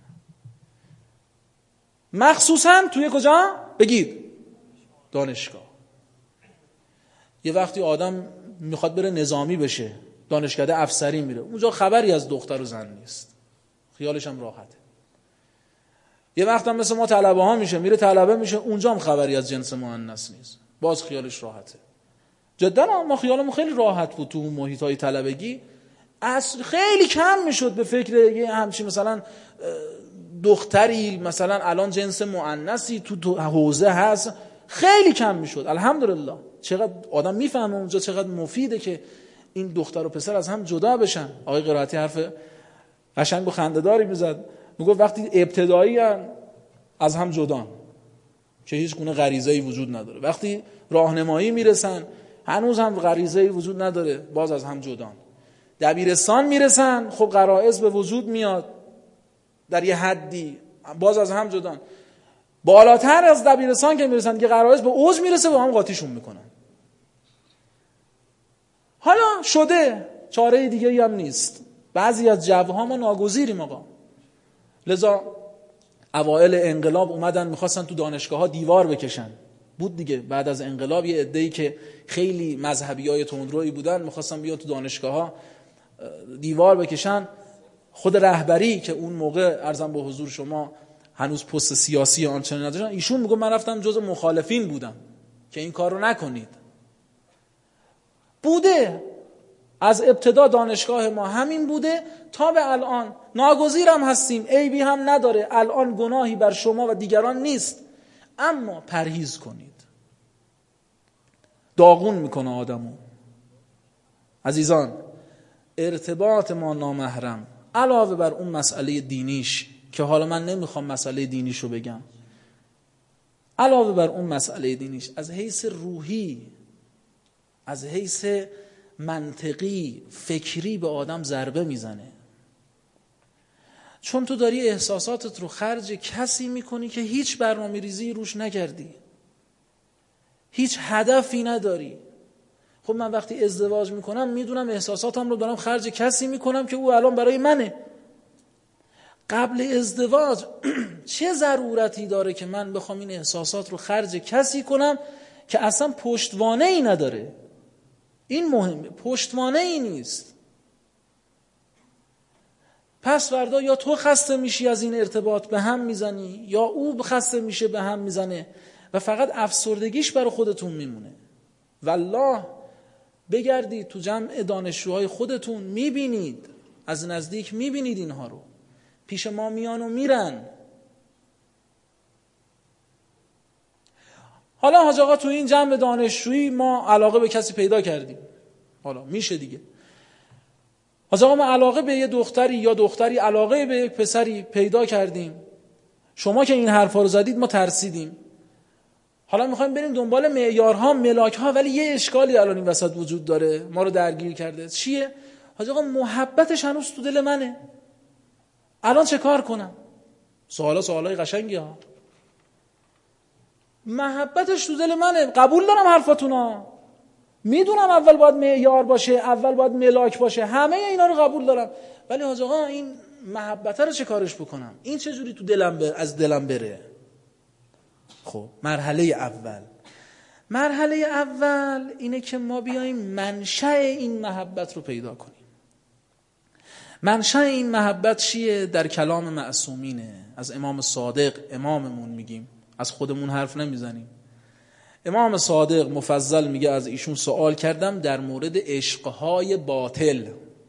مخصوصا توی کجا؟ بگید دانشگاه. یه وقتی آدم میخواد بره نظامی بشه، دانشکده افسری میره، اونجا خبری از دختر و زن نیست، خیالش هم راحته. یه وقت هم مثل ما طلبه ها میشه، میره طلبه میشه، اونجا هم خبری از جنس مؤنث نیست، باز خیالش راحته. جدا ما خیالمون خیلی راحت بود تو محیط های طلبگی، اصل خیلی کم میشد به فکر یه همچین مثلا دختری مثلا الان جنس مؤنثی تو حوزه هست خیلی کم میشد. الحمدلله. چقدر آدم میفهمه اونجا چقدر مفیده که این دختر و پسر از هم جدا بشن. آقای قرائتی حرف قشنگ و خنده‌داری میزد، میگفت وقتی ابتدایی ان از هم جدان که هیچ گونه غریزه‌ای وجود نداره، وقتی راهنمایی میرسن هنوز هم غریزه‌ای وجود نداره، باز از هم جدان. دبیرستان میرسن خب غرایز به وجود میاد در یه حدی، باز از هم جدان. بالاتر از دبیرستان که میرسن که غرایز به اوج میرسه، با هم قاطیشون میکنن. حالا شده، چاره دیگه ای هم نیست. بعضی از جوها ما ناگزیریم آقا. لذا اوائل انقلاب اومدن میخواستن تو دانشگاه ها دیوار بکشن. بود دیگه، بعد از انقلاب یه عده‌ای که خیلی مذهبیای تندرویی بودن میخواستن بیان تو دانشگاه ها دیوار بکشن. خود رهبری که اون موقع عرضم به حضور شما هنوز پست سیاسی آنچنانی نداشتن، ایشون میگه من رفتم جز مخالفین بودم که این کار رو نکنید. بوده از ابتدا دانشگاه ما همین بوده تا به الان. ناگزیرم هستیم، عیبی هم نداره، الان گناهی بر شما و دیگران نیست، اما پرهیز کنید. داغون میکنه آدمو. عزیزان، ارتباط ما نامحرم علاوه بر اون مسئله دینیش که حالا من نمیخوام مسئله دینیشو بگم، علاوه بر اون مسئله دینیش از حیث روحی، از حیث منطقی، فکری به آدم ضربه میزنه. چون تو داری احساساتت رو خرج کسی میکنی که هیچ برنامه ریزی روش نکردی، هیچ هدفی نداری. خب من وقتی ازدواج میکنم میدونم احساساتم رو دارم خرج کسی میکنم که او الان برای منه. قبل ازدواج چه ضرورتی داره که من بخوام این احساسات رو خرج کسی کنم که اصلا پشتوانه ای نداره؟ این مهمه، پشتوانه ای نیست. پس فردا یا تو خسته میشی از این ارتباط به هم میزنی، یا او خسته میشه به هم میزنه و فقط افسردگیش برای خودتون میمونه. والله بگردید تو جمع دانشجوهای خودتون میبینید، از نزدیک میبینید اینها رو. پیش ما میان و میرن. حالا حاج آقا تو این جمع دانشجویی ما علاقه به کسی پیدا کردیم، حالا میشه دیگه. حاج آقا ما علاقه به یه دختری یا دختری علاقه به یک پسری پیدا کردیم. شما که این حرفا رو زدید ما ترسیدیم. حالا میخوایم بریم دنبال معیارها، ملاکها، ولی یه اشکالی الان این وسط وجود داره ما رو درگیر کرده. چیه؟ حاج آقا محبتش هنوز تو دل منه. الان چه کار کنم؟ سوالا سوالای قشنگی ها. محبتش تو دل منه، قبول دارم حرفاتونا، میدونم اول باید معیار باشه، اول باید ملاک باشه، همه اینا رو قبول دارم، ولی حاج آقا این محبت رو چه کارش بکنم؟ این چه جوری تو دلم ب... از دلم بره؟ خب مرحله اول مرحله اول اینه که ما بیایم منشأ این محبت رو پیدا کنیم. منشأ این محبت چیه؟ در کلام معصومینه. از امام صادق، اماممون میگیم، از خودمون حرف نمیزنیم. امام صادق مفضل میگه از ایشون سوال کردم در مورد عشقهای باطل.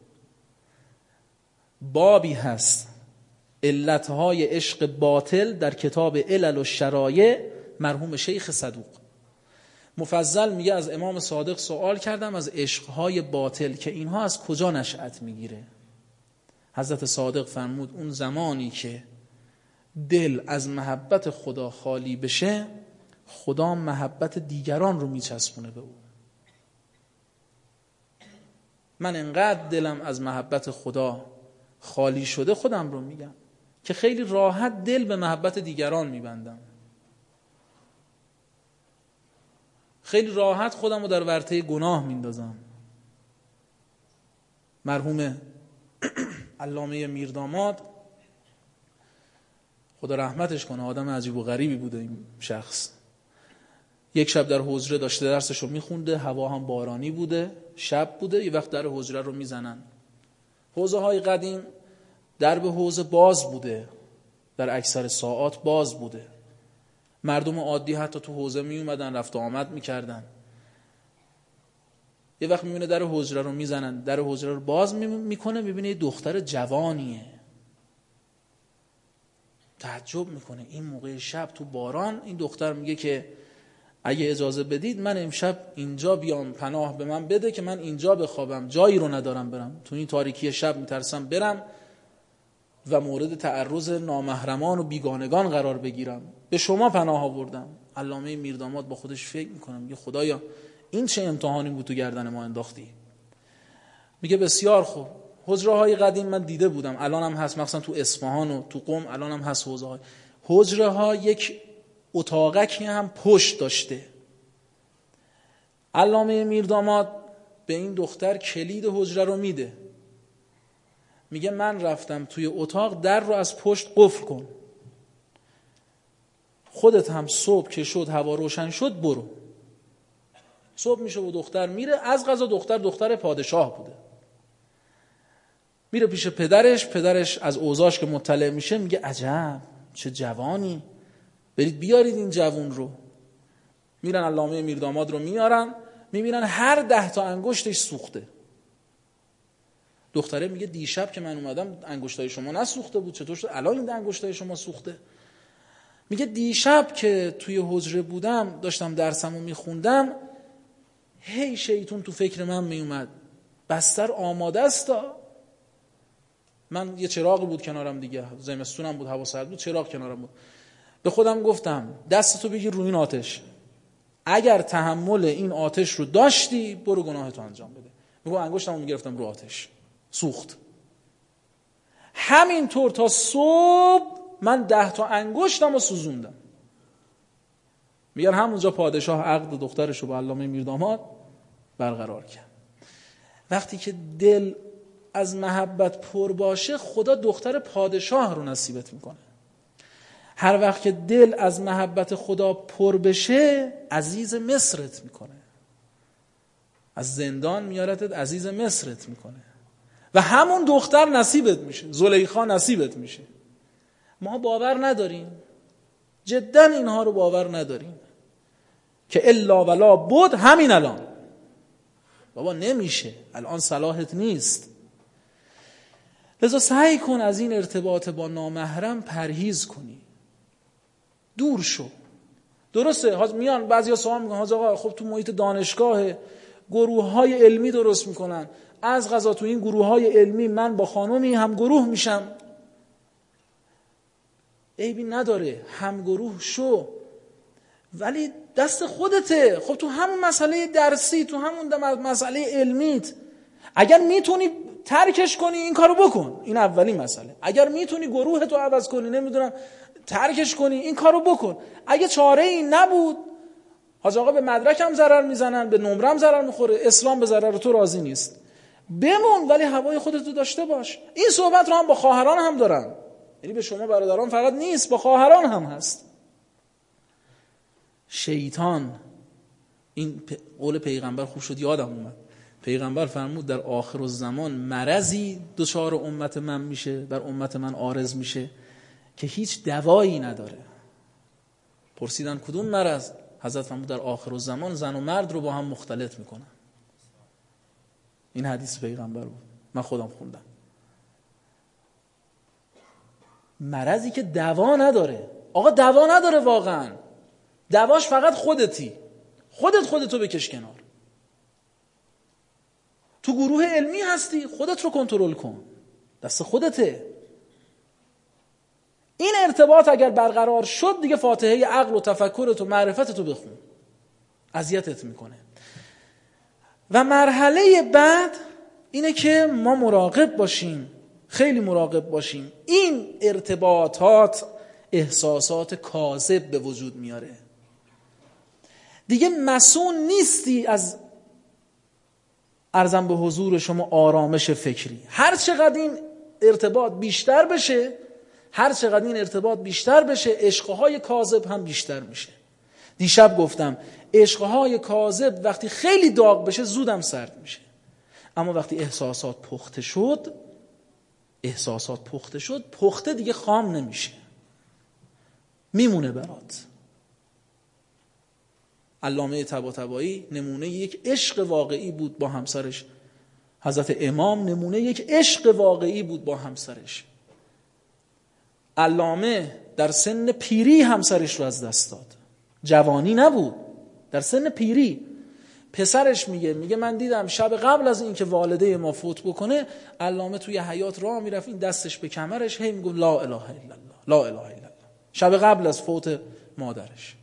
بابی هست علتهای عشق باطل در کتاب علل و شرایع مرحوم شیخ صدوق. مفضل میگه از امام صادق سوال کردم از عشقهای باطل که اینها از کجا نشأت میگیره. حضرت صادق فرمود اون زمانی که دل از محبت خدا خالی بشه، خدا محبت دیگران رو میچسبونه به او. من انقدر دلم از محبت خدا خالی شده، خودم رو میگم که خیلی راحت دل به محبت دیگران میبندم، خیلی راحت خودم رو در ورطه گناه میندازم. مرحوم علامه میرداماد خدا رحمتش کنه، آدم عجیب و غریبی بوده این شخص. یک شب در حجره داشته درسشو میخونده، هوا هم بارانی بوده، شب بوده، یه وقت در حجره رو میزنن. حوضه های قدیم درب حوضه باز بوده، در اکثر ساعات باز بوده. مردم عادی حتی تو حوضه می اومدن، رفت و آمد میکردن. یه وقت میبینه در حجره رو میزنن، در حجره رو باز میکنه، میبینه یه دختر جوانیه. تعجب میکنه این موقع شب تو باران. این دختر میگه که اگه اجازه بدید من امشب اینجا بیام، پناه به من بده که من اینجا بخوابم، جایی رو ندارم برم، تو این تاریکی شب میترسم برم و مورد تعرض نامحرمان و بیگانگان قرار بگیرم، به شما پناه آوردم. علامه میرداماد با خودش فکر میکنه، میگه خدایا این چه امتحانی بود تو گردن ما انداختی. میگه بسیار خوب، حجره های قدیم من دیده بودم، الان هم هست، مثلا تو اصفهان و تو قم الان هم هست حوزه های. حجره ها یک اتاقکی هم پشت داشته. علامه میرداماد به این دختر کلید حجره رو میده، میگه من رفتم توی اتاق، در رو از پشت قفل کن، خودت هم صبح که شد هوا روشن شد برو. صبح میشه و دختر میره، از قضا دختر دختر پادشاه بوده، میره پیش پدرش. پدرش از اوضاعش که مطلع میشه میگه عجب چه جوانی، برید بیارید این جوون رو. میرن علامه میرداماد رو میارن، میبینن هر ده تا انگشتش سوخته. دختره میگه دیشب که من اومدم انگشتای شما نسوخته بود، چطور شد الان این انگشتای شما سوخته؟ میگه دیشب که توی حجره بودم داشتم درسمو میخوندم، هی شیطون تو فکر من میومد بستر آماده است. من یه چراغ بود کنارم دیگه، زمستونم بود، هوا سرد بود، چراغ کنارم بود. به خودم گفتم دستتو بگیر روی این آتش، اگر تحمل این آتش رو داشتی برو گناهتو انجام بده. میگم انگشتمو میگرفتم رو آتش، سوخت. همینطور تا صبح من ده تا انگشتمو سوزوندم. میگن همونجا پادشاه عقد دخترشو با علامه میرداماد برقرار کرد. وقتی که دل از محبت پر باشه، خدا دختر پادشاه رو نصیبت میکنه. هر وقت که دل از محبت خدا پر بشه، عزیز مصرت میکنه، از زندان میارتت عزیز مصرت میکنه و همون دختر نصیبت میشه، زلیخا نصیبت میشه. ما باور نداریم، جدا اینها رو باور نداریم که الا ولا بود همین الان. بابا نمیشه، الان صلاحت نیست. لذا سعی کن از این ارتباط با نامحرم پرهیز کنی، دور شو. درسته میان بعضیا سوال میکنن حاج آقا خب تو محیط دانشگاه گروه‌های علمی درست میکنن، از قضا تو این گروه‌های علمی من با خانومی هم گروه میشم. عیبی نداره، هم گروه شو، ولی دست خودته. خب تو همون مسئله درسی، تو همون مسئله علمیت اگر میتونی ترکش کنی این کارو بکن، این اولی مسئله. اگر میتونی گروهتو عوض کنی، نمیدونم ترکش کنی، این کارو بکن. اگه چاره ای نبود، حاج آقا به مدرکم ضرر میزنن، به نمرم ضرر میخوره، اسلام به ضرر تو راضی نیست، بمون ولی هوای خودتو داشته باش. این صحبت رو هم با خواهران هم دارم، یعنی به شما برادران فقط نیست، با خواهران هم هست. شیطان، این قول پیغمبر خوب شد یادم اومد، پیغمبر فرمود در آخر الزمان مرضی دچار امت من میشه، در امت من عارض میشه که هیچ دوایی نداره. پرسیدن کدوم مرض؟ حضرت فرمود در آخر الزمان زن و مرد رو با هم مختلط میکنن. این حدیث پیغمبر بود، من خودم خوندم. مرضی که دوا نداره. آقا دوا نداره، واقعا دواش فقط خودتی، خودت خودتو بکش کنار. تو گروه علمی هستی، خودت رو کنترل کن، دست خودته. این ارتباط اگر برقرار شد دیگه فاتحه عقل و تفکرت و معرفتت رو بخون، اذیتت میکنه. و مرحله بعد اینه که ما مراقب باشیم، خیلی مراقب باشیم. این ارتباطات احساسات کاذب به وجود میاره. دیگه مسئول نیستی از عرضم به حضور شما آرامش فکری. هر چقدر این ارتباط بیشتر بشه، هر چقدر این ارتباط بیشتر بشه، عشقهای کاذب هم بیشتر میشه. دیشب گفتم عشقهای کاذب وقتی خیلی داغ بشه زودم سرد میشه، اما وقتی احساسات پخته شد، احساسات پخته شد پخته دیگه خام نمیشه، میمونه برات. علامه طباطبایی نمونه یک عشق واقعی بود با همسرش. حضرت امام نمونه یک عشق واقعی بود با همسرش. علامه در سن پیری همسرش رو از دست داد، جوانی نبود، در سن پیری. پسرش میگه میگه من دیدم شب قبل از این که والده ما فوت بکنه علامه توی حیاط راه میرفت، این دستش به کمرش، هی میگه لا اله الا الله لا اله الا الله، شب قبل از فوت مادرش.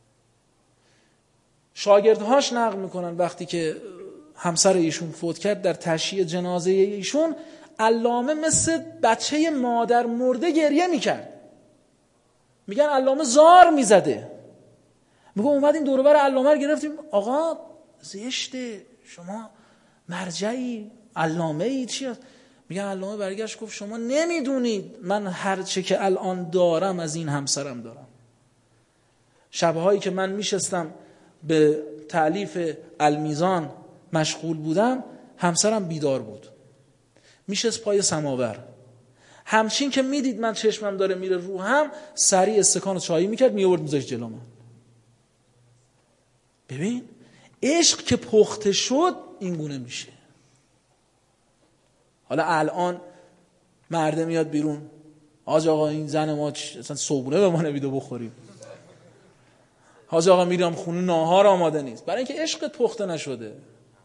شاگردهاش نقل میکنن وقتی که همسر ایشون فوت کرد در تشییع جنازه ایشون، علامه مثل بچه مادر مرده گریه میکرد. میگن علامه زار میزده. میگه اومدیم دور و بر علامه رو گرفتیم، آقا زشته، شما مرجعی، علامه ای، چی هست؟ میگن علامه برگشت گفت شما نمیدونید من هر چه که الان دارم از این همسرم دارم. شبهایی که من میشستم به تألیف المیزان مشغول بودم، همسرم بیدار بود، میشست پای سماور، همچین که میدید من چشمم داره میره رو هم، سریع استکان چایی میکرد میورد میذاشت جلو من. ببین عشق که پخته شد این گونه میشه. حالا الان مرده میاد بیرون، حاج آقا این زن ما اصلا صبحونه به ما نمیده بخوریم، حاج آقا میرم خونه ناهار آماده نیست، برای اینکه عشقت پخته نشده.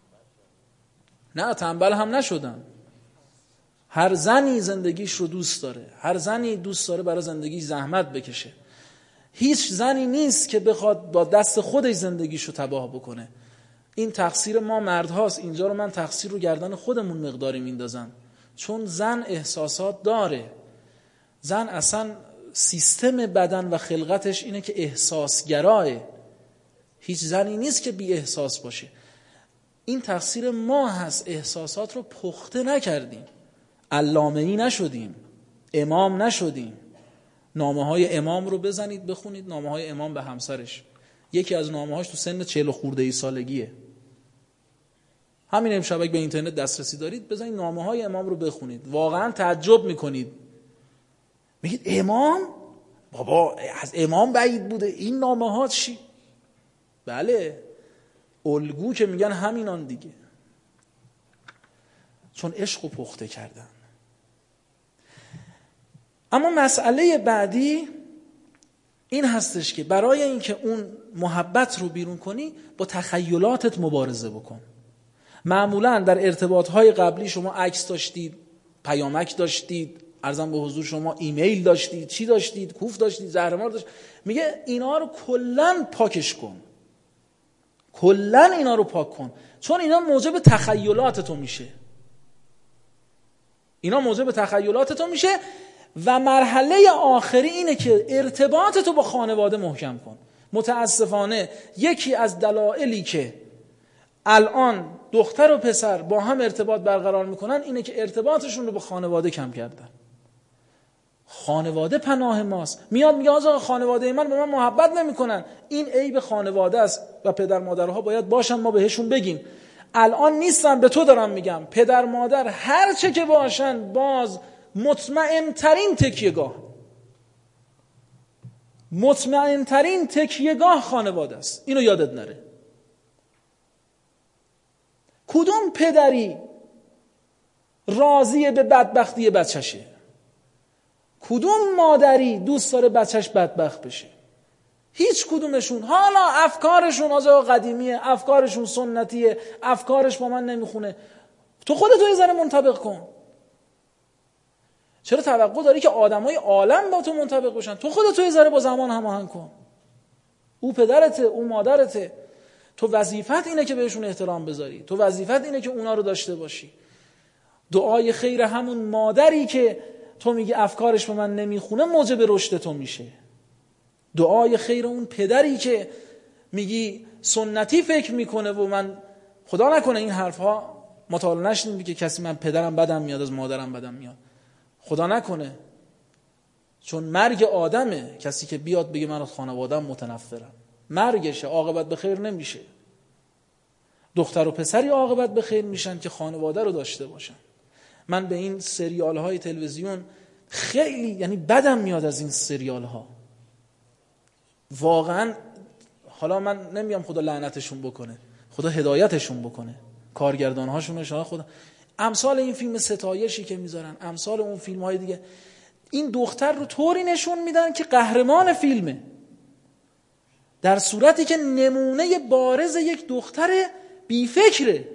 نه تنبل هم نشدن. هر زنی زندگیش رو دوست داره، هر زنی دوست داره برای زندگی زحمت بکشه. هیچ زنی نیست که بخواد با دست خودش زندگیش رو تباه بکنه. این تقصیر ما مردهاست. اینجا رو من تقصیر رو گردن خودمون مقداری میندازم، چون زن احساسات داره. زن اصلا سیستم بدن و خلقتش اینه که احساسگراه. هیچ زنی نیست که بی احساس باشه. این تقصیر ما هست، احساسات رو پخته نکردیم، علامه‌ای نشدیم، امام نشدیم. نامه های امام رو بزنید بخونید، نامه های امام به همسرش. یکی از نامه هاش تو سن چهل خورده ای سالگیه. همین امشب به اینترنت دسترسی دارید بزنید نامه های امام رو بخونید، واقعا تعجب میکنید. میگید امام؟ بابا از امام بعید بوده این نامه ها چی؟ بله، الگو که میگن همینان دیگه، چون عشق رو پخته کردن. اما مسئله بعدی این هستش که برای اینکه اون محبت رو بیرون کنی با تخیلاتت مبارزه بکن. معمولا در ارتباطهای قبلی شما عکس داشتید، پیامک داشتید، عرضم به حضور شما ایمیل داشتید، چی داشتید، کوف داشتید، زهرمار داشتید. میگه اینا رو کلن پاکش کن، کلن اینا رو پاک کن، چون اینا موجب تخیلات تو میشه. اینا موجب تخیلات تو میشه. و مرحله آخری اینه که ارتباط تو با خانواده محکم کن. متاسفانه یکی از دلایلی که الان دختر و پسر با هم ارتباط برقرار میکنن اینه که ارتباطشون رو با خانواده کم کردن. خانواده پناه ماست. میاد میگه آقا خانواده من به من محبت نمیکنن، این عیب خانواده است و پدر مادرها باید باشن، ما بهشون بگیم. الان نیستن، به تو دارم میگم، پدر مادر هر چه که باشن باز مطمئن ترین تکیهگاه مطمئن ترین تکیهگاه خانواده است. اینو یادت نره. کدوم پدری راضیه به بدبختی بچهشه؟ کدوم مادری دوست داره بچهش بدبخت بشه؟ هیچ کدومشون. حالا افکارشون از قدیمیه، افکارشون سنتیه، افکارش با من نمیخونه. تو خودت یه ذره منطبق کن. چرا توقع داری که آدمای عالم با تو منطبق باشن؟ تو خودت یه ذره با زمان هماهنگ کن. او پدرته، او مادرته. تو وظیفت اینه که بهشون احترام بذاری، تو وظیفت اینه که اونا رو داشته باشی. دعای خیر همون مادری که تو میگی افکارش به من نمیخونه موجب رشد تو میشه. دعای خیر اون پدری که میگی سنتی فکر میکنه و من خدا نکنه این حرفها مطالعه نشدیم که کسی من پدرم بدم میاد از مادرم بدم میاد، خدا نکنه، چون مرگ آدمه. کسی که بیاد بگه من از خانواده‌ام متنفرم، مرگشه، عاقبت به خیر نمیشه. دختر و پسری عاقبت به خیر میشن که خانواده رو داشته باشن. من به این سریال های تلویزیون خیلی یعنی بدم میاد از این سریال ها واقعا. حالا من نمیگم خدا لعنتشون بکنه، خدا هدایتشون بکنه، کارگردان هاشون ان شاءالله خدا. امثال این فیلم ستایشی که میذارن، امثال اون فیلم های دیگه، این دختر رو طوری نشون میدن که قهرمان فیلمه، در صورتی که نمونه بارز یک دختر بیفکره،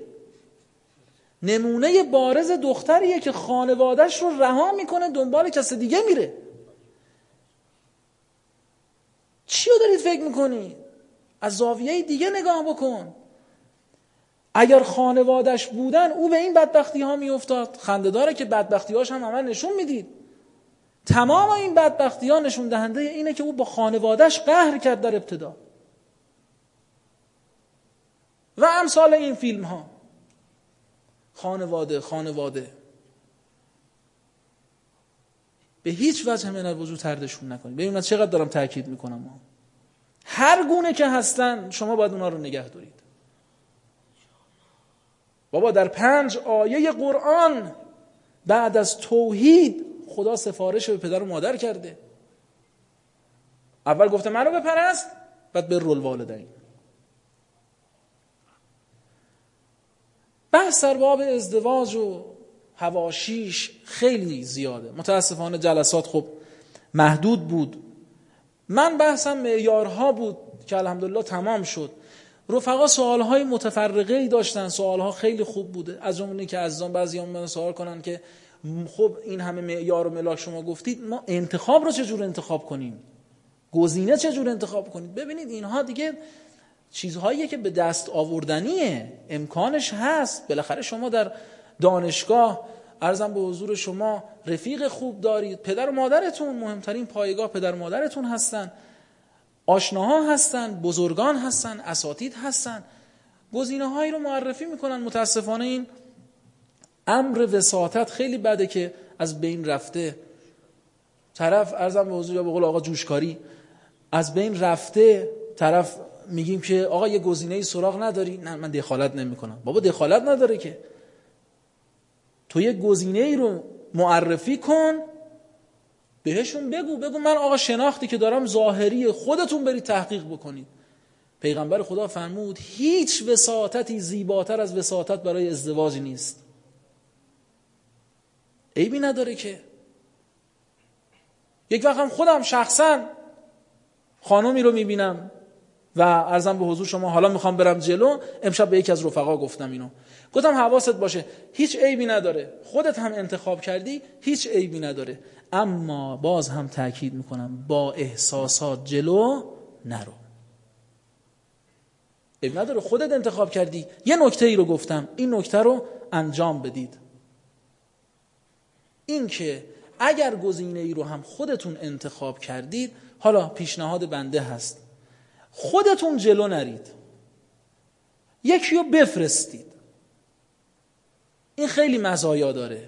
نمونه بارز دختریه که خانوادهش رو رها میکنه دنبال کس دیگه میره. چی رو دارید فکر میکنی؟ از زاویه دیگه نگاه بکن. اگر خانوادهش بودن او به این بدبختی ها میافتاد. خنده داره که بدبختی هاش هم عمل نشون میدید. تمام این بدبختی ها نشون دهنده اینه که او با خانوادهش قهر کرد در ابتدا. و امثال این فیلم ها، خانواده خانواده به هیچ وجه من الوجود طردشون نکنید. ببین من چقدر دارم تاکید میکنم، هر گونه که هستن شما باید اونا رو نگه دارید. بابا در پنج آیه قرآن بعد از توحید خدا سفارش به پدر و مادر کرده. اول گفته منو بپرست، بعد بر الوالدین. بحث در باب ازدواج و حواشیش خیلی زیاده. متاسفانه جلسات خب محدود بود. من بحثم معیارها بود که الحمدلله تمام شد. رفقا سوالهای متفرقه‌ای داشتن، سوالها خیلی خوب بوده. از جمله که عزیزان بعضیام من سوال کنن که خب این همه معیار و ملاک شما گفتید، ما انتخاب رو چجور انتخاب کنیم؟ گزینه چجور انتخاب کنید؟ ببینید اینها دیگه چیزهاییه که به دست آوردنیه، امکانش هست. بالاخره شما در دانشگاه، عرضم به حضور شما، رفیق خوب دارید، پدر و مادرتون، مهمترین پایگاه پدر و مادرتون هستن، آشناها هستن، بزرگان هستن، اساتید هستن، گزینه‌هایی رو معرفی میکنن. متاسفانه این امر وساطت خیلی بده که از بین رفته. طرف عرضم به حضور یا به قول آقا جوشکاری از بین رفته، طرف میگیم که آقا یه گزینه‌ای سراغ نداری؟ نه من دخالت نمیکنم. بابا دخالت نداره که، تو یه گزینه‌ای رو معرفی کن، بهشون بگو بگو من آقا شناختی که دارم ظاهری، خودتون برید تحقیق بکنید. پیغمبر خدا فرمود هیچ وساطتی زیباتر از وساطت برای ازدواج نیست. عیبی نداره که. یک وقت هم خودم شخصا خانومی رو میبینم و عرضم به حضور شما حالا میخوام برم جلو، امشب به یکی از رفقا گفتم اینو، گفتم حواست باشه هیچ عیبی نداره، خودت هم انتخاب کردی، هیچ عیبی نداره، اما باز هم تاکید میکنم با احساسات جلو نرو. عیب نداره خودت انتخاب کردی. یه نکته ای رو گفتم، این نکته رو انجام بدید. این که اگر گزینه ای رو هم خودتون انتخاب کردید، حالا پیشنهاد بنده هست، خودتون جلو نرید، یکی رو بفرستید. این خیلی مزایا داره.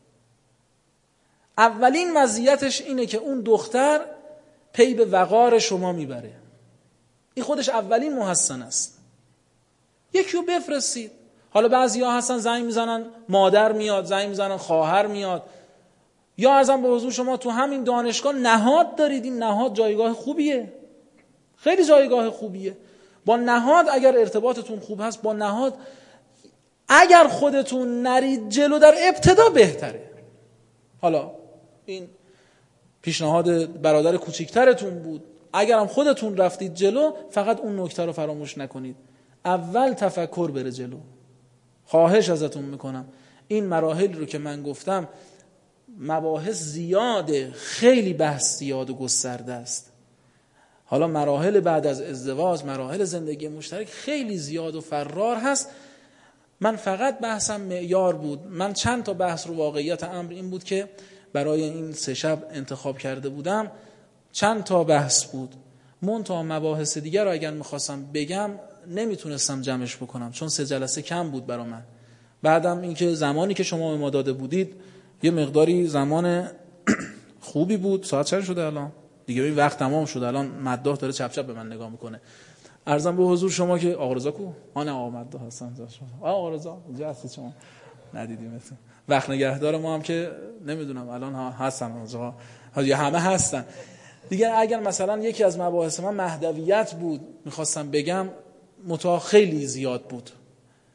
اولین مزیتش اینه که اون دختر پی به وقار شما میبره. این خودش اولین محسن است. یکی رو بفرستید. حالا بعضی ها هستن زنگ میزنن مادر میاد، زنگ میزنن خواهر میاد، یا عرضم به حضور شما تو همین دانشگاه نهاد دارید. این نهاد جایگاه خوبیه، خیلی جایگاه خوبیه. با نهاد اگر ارتباطتون خوب هست، با نهاد اگر خودتون نرید جلو در ابتدا بهتره. حالا این پیشنهاد برادر کوچیکترتون بود، اگر هم خودتون رفتید جلو، فقط اون نکته رو فراموش نکنید، اول تفکر بره جلو. خواهش ازتون میکنم این مراحل رو که من گفتم، مباحث زیاده، خیلی بحث زیاد و گسترده است. حالا مراحل بعد از ازدواج، مراحل زندگی مشترک خیلی زیاد و فرار هست. من فقط بحثم معیار بود. من چند تا بحث رو، واقعیت امر این بود که برای این سه شب انتخاب کرده بودم، چند تا بحث بود. منتها مباحث دیگر رو اگر میخواستم بگم نمیتونستم جمعش بکنم، چون سه جلسه کم بود برای من. بعدم اینکه زمانی که شما به ما داده بودید یه مقداری زمان خوبی بود. ساعت چند شده الان؟ دیگه این وقت تمام شد. الان مداح داره چپ چپ به من نگاه میکنه. عرضم به حضور شما که آقا رضا کو؟ آن آقا مداح هستن. آقا رضا اینجا هستی شما؟ ندیدیم مثلا. وقت نگهدار ما هم که نمیدونم الان ها هستن آقا. یا همه هستن. دیگه اگر مثلا یکی از مباحث من مهدویت بود میخواستم بگم، متا خیلی زیاد بود،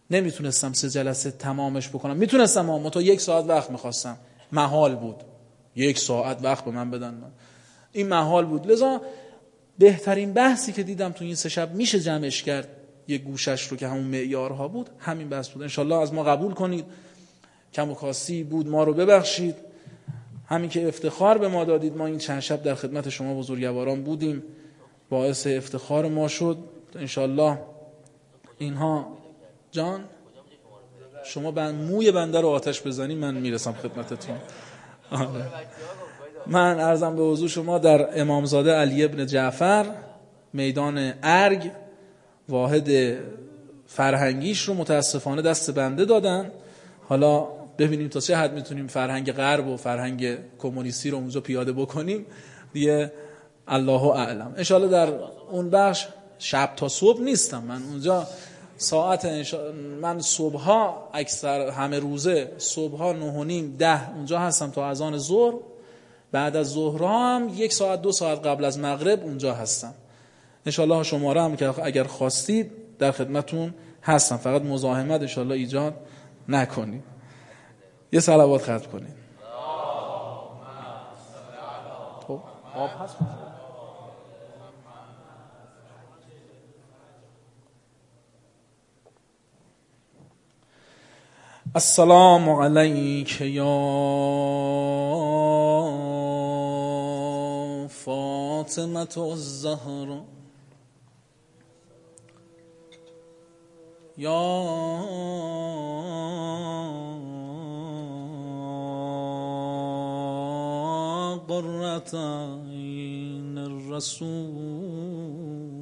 نمیتونستم سه جلسه تمامش بکنم. میتونستم اما متا یک ساعت وقت میخواستم، محال بود. یک ساعت وقت به من بدن. من این محال بود. لذا بهترین بحثی که دیدم تو این سه شب میشه جمعش کرد یک گوشش رو که همون معیارها بود، همین بحث بود. انشالله از ما قبول کنید، کم و کاسی بود ما رو ببخشید. همین که افتخار به ما دادید، ما این چند شب در خدمت شما بزرگواران بودیم، باعث افتخار ما شد. انشالله اینها جان شما بند موی بنده رو آتش بزنی من میرسم خدمتتون. من عرضم به حضور شما در امامزاده علی ابن جعفر میدان ارگ واحد فرهنگیش رو متاسفانه دست بنده دادن. حالا ببینیم تا چه حد میتونیم فرهنگ غرب و فرهنگ کمونیستی رو اونجا پیاده بکنیم دیگه، الله اعلم. انشالله در اون بخش شب تا صبح نیستم من اونجا، ساعت انشا... من صبحها اکثر همه روزه صبحها نه و نیم ده اونجا هستم تا اذان ظهر، بعد از ظهر هم یک ساعت دو ساعت قبل از مغرب اونجا هستم. انشالله شماره هم که اگر خواستید در خدمتون هستم، فقط مزاحمت انشالله ایجاد نکنید. یه صلوات ختم کنید. خب آب هست؟ السلام علیک یا فاطمة الزهرا یا قرة عین الرسول.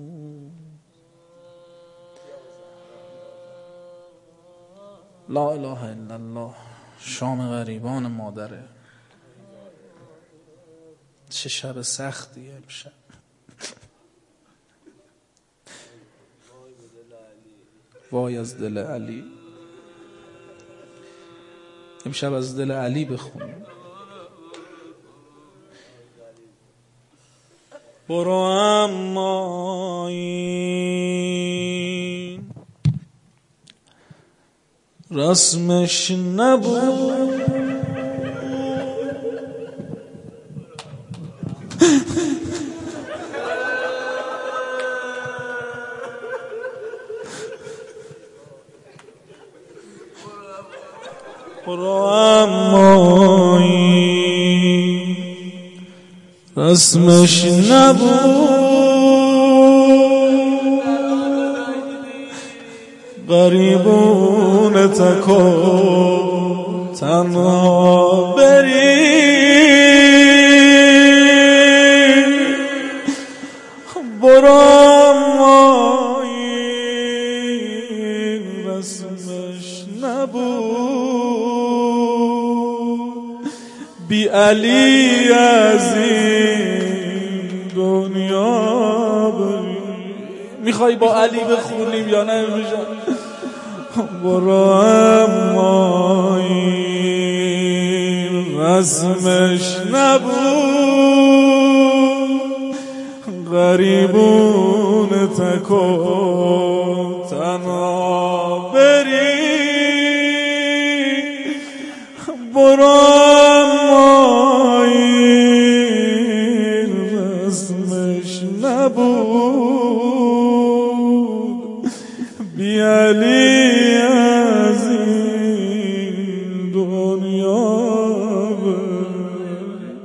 لا اله الا الله. شام غریبان مادره. چه شب سختیه امشب. وای از دل علی. امشب از دل علی بخونیم. برو اما این رسمش نبود برو اما این رسمش نبود غریبون تکو تنها بری برو اما این رسمش نبود بی علی از این دنیا بری. میخوای با علی بخونیم یا نه؟ برو اما این رسمش نبود غریبون تکو تنها بری برو اما این رسمش نبود بی علی از این دنیا بری.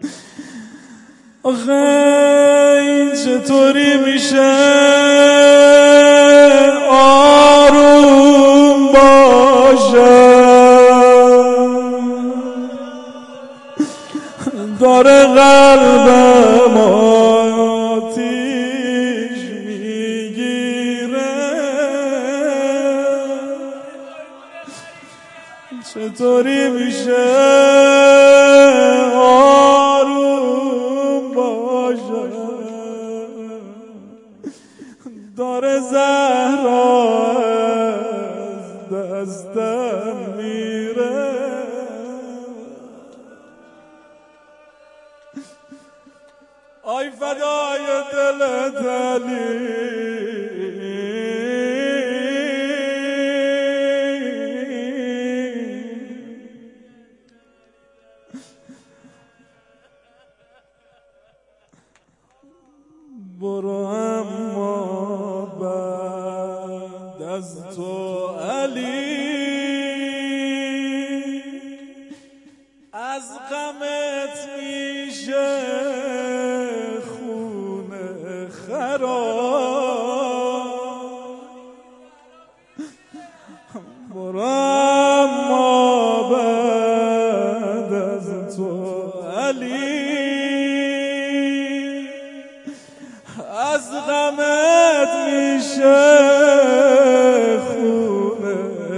آخه این چطوری میشه آروم باشه داره قلبم آتیش میگیره چطوری میشه آروم باشه داره زهرا از دستم میره آی فدای دلت علی غمت میشه خونه خراب، برو اما بعد از تو علی از غمت میشه خونه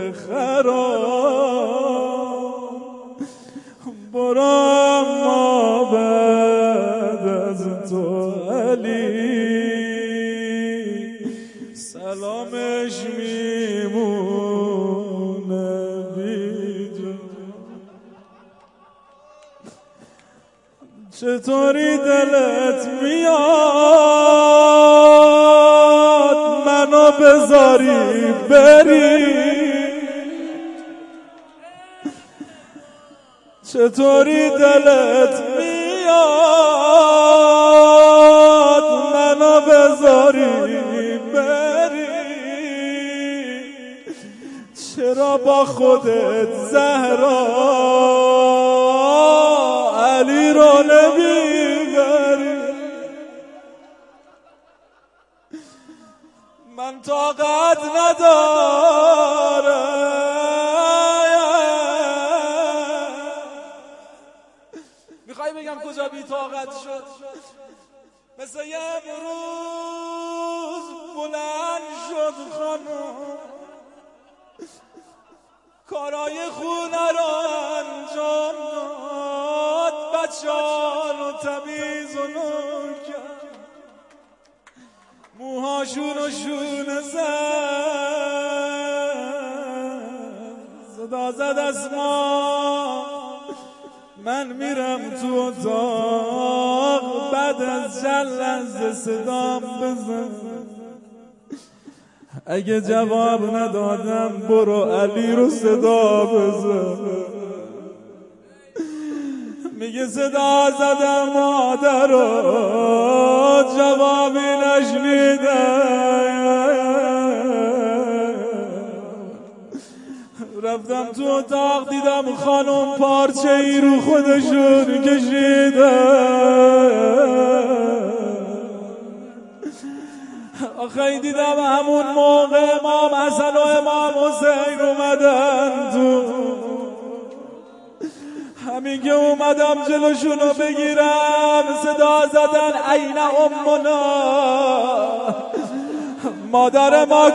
خراب، برو اما بعد از تو علی سلامش میمونه بیجا. چطوری دلت میاد منو بذاری بری، چطوری دلت میاد منو بذاری بری، چرا با خودت زهرا علی رو نمیبری؟ من طاقت ندارم. میخوای بگم کجا بی طاقت شد؟ مثل یه امروز بلند شد خانم کارای خونه رو انجام داد، بچه‌ها رو تمیز و نو کرد، موهاشون رو شونه زد، صدا زد از ما من میرم تو اتاق بعد از چند لحظه صدام بزن، اگه جواب ندادم برو علی رو صدا بزن. میگه صدا زدم مادر رو جوابی نشنیدم، رفتم تو اتاق دیدم خانم پارچه ای رو خودشون کشیدن. آخه دیدم همون موقع امام حسن و امام حسین اومدن تو، همین که اومدم جلوشونو بگیرم صدا زدن این امنا، مادر ما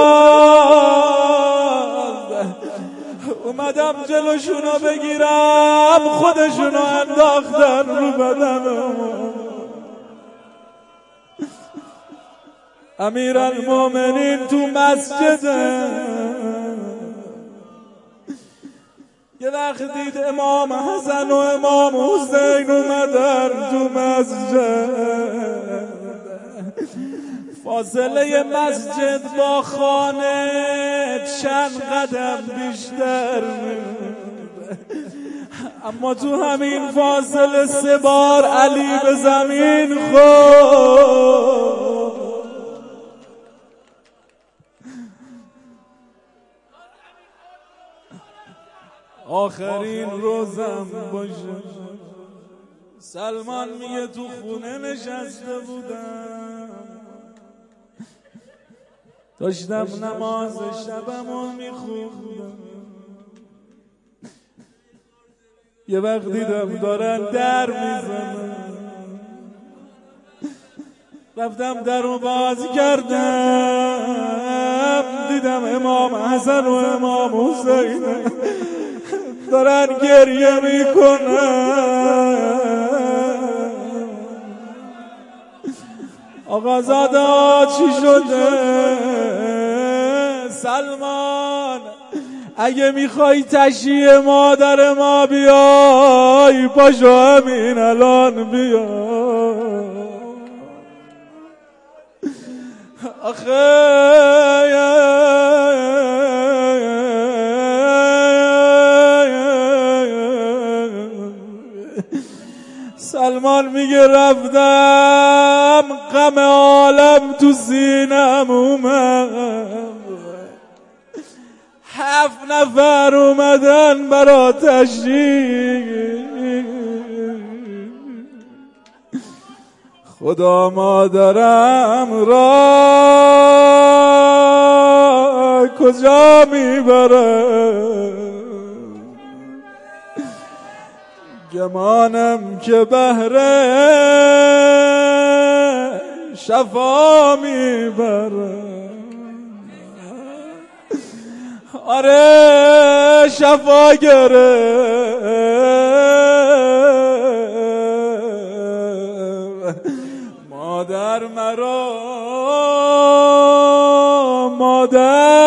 کجاست؟ اومدم جلوشونو بگیرم خودشونو انداختن رو بدنم. امیرالمومنین تو مسجد یه وقت دید امام حسن و امام حسین اومدن تو مسجد، فاصله مسجد با خانه چند قدم بیشتر، اما تو همین فاصله سه بار علی به زمین خورد. آخرین روزم باشه سلمان میگه تو خونه نشسته بودم، داشتم نماز شبمو میخوندم، یه وقت دیدم دارن در میزنن، رفتم درو باز کردم دیدم امام حسن و امام حسین دارن گریه میکنن. آقا زادا چی شده؟ سلمان اگه میخوای تشییع مادر ما بیای پاشو همین الان بیا. آخه سلمان میگه رفتم غم عالم تو سینم اومد، هفت نفر اومدن برا تشییع، خدا مادرم را کجا میبره، گمانم که بهره شفا میبره. آره شفا گره مادر مرا، مادر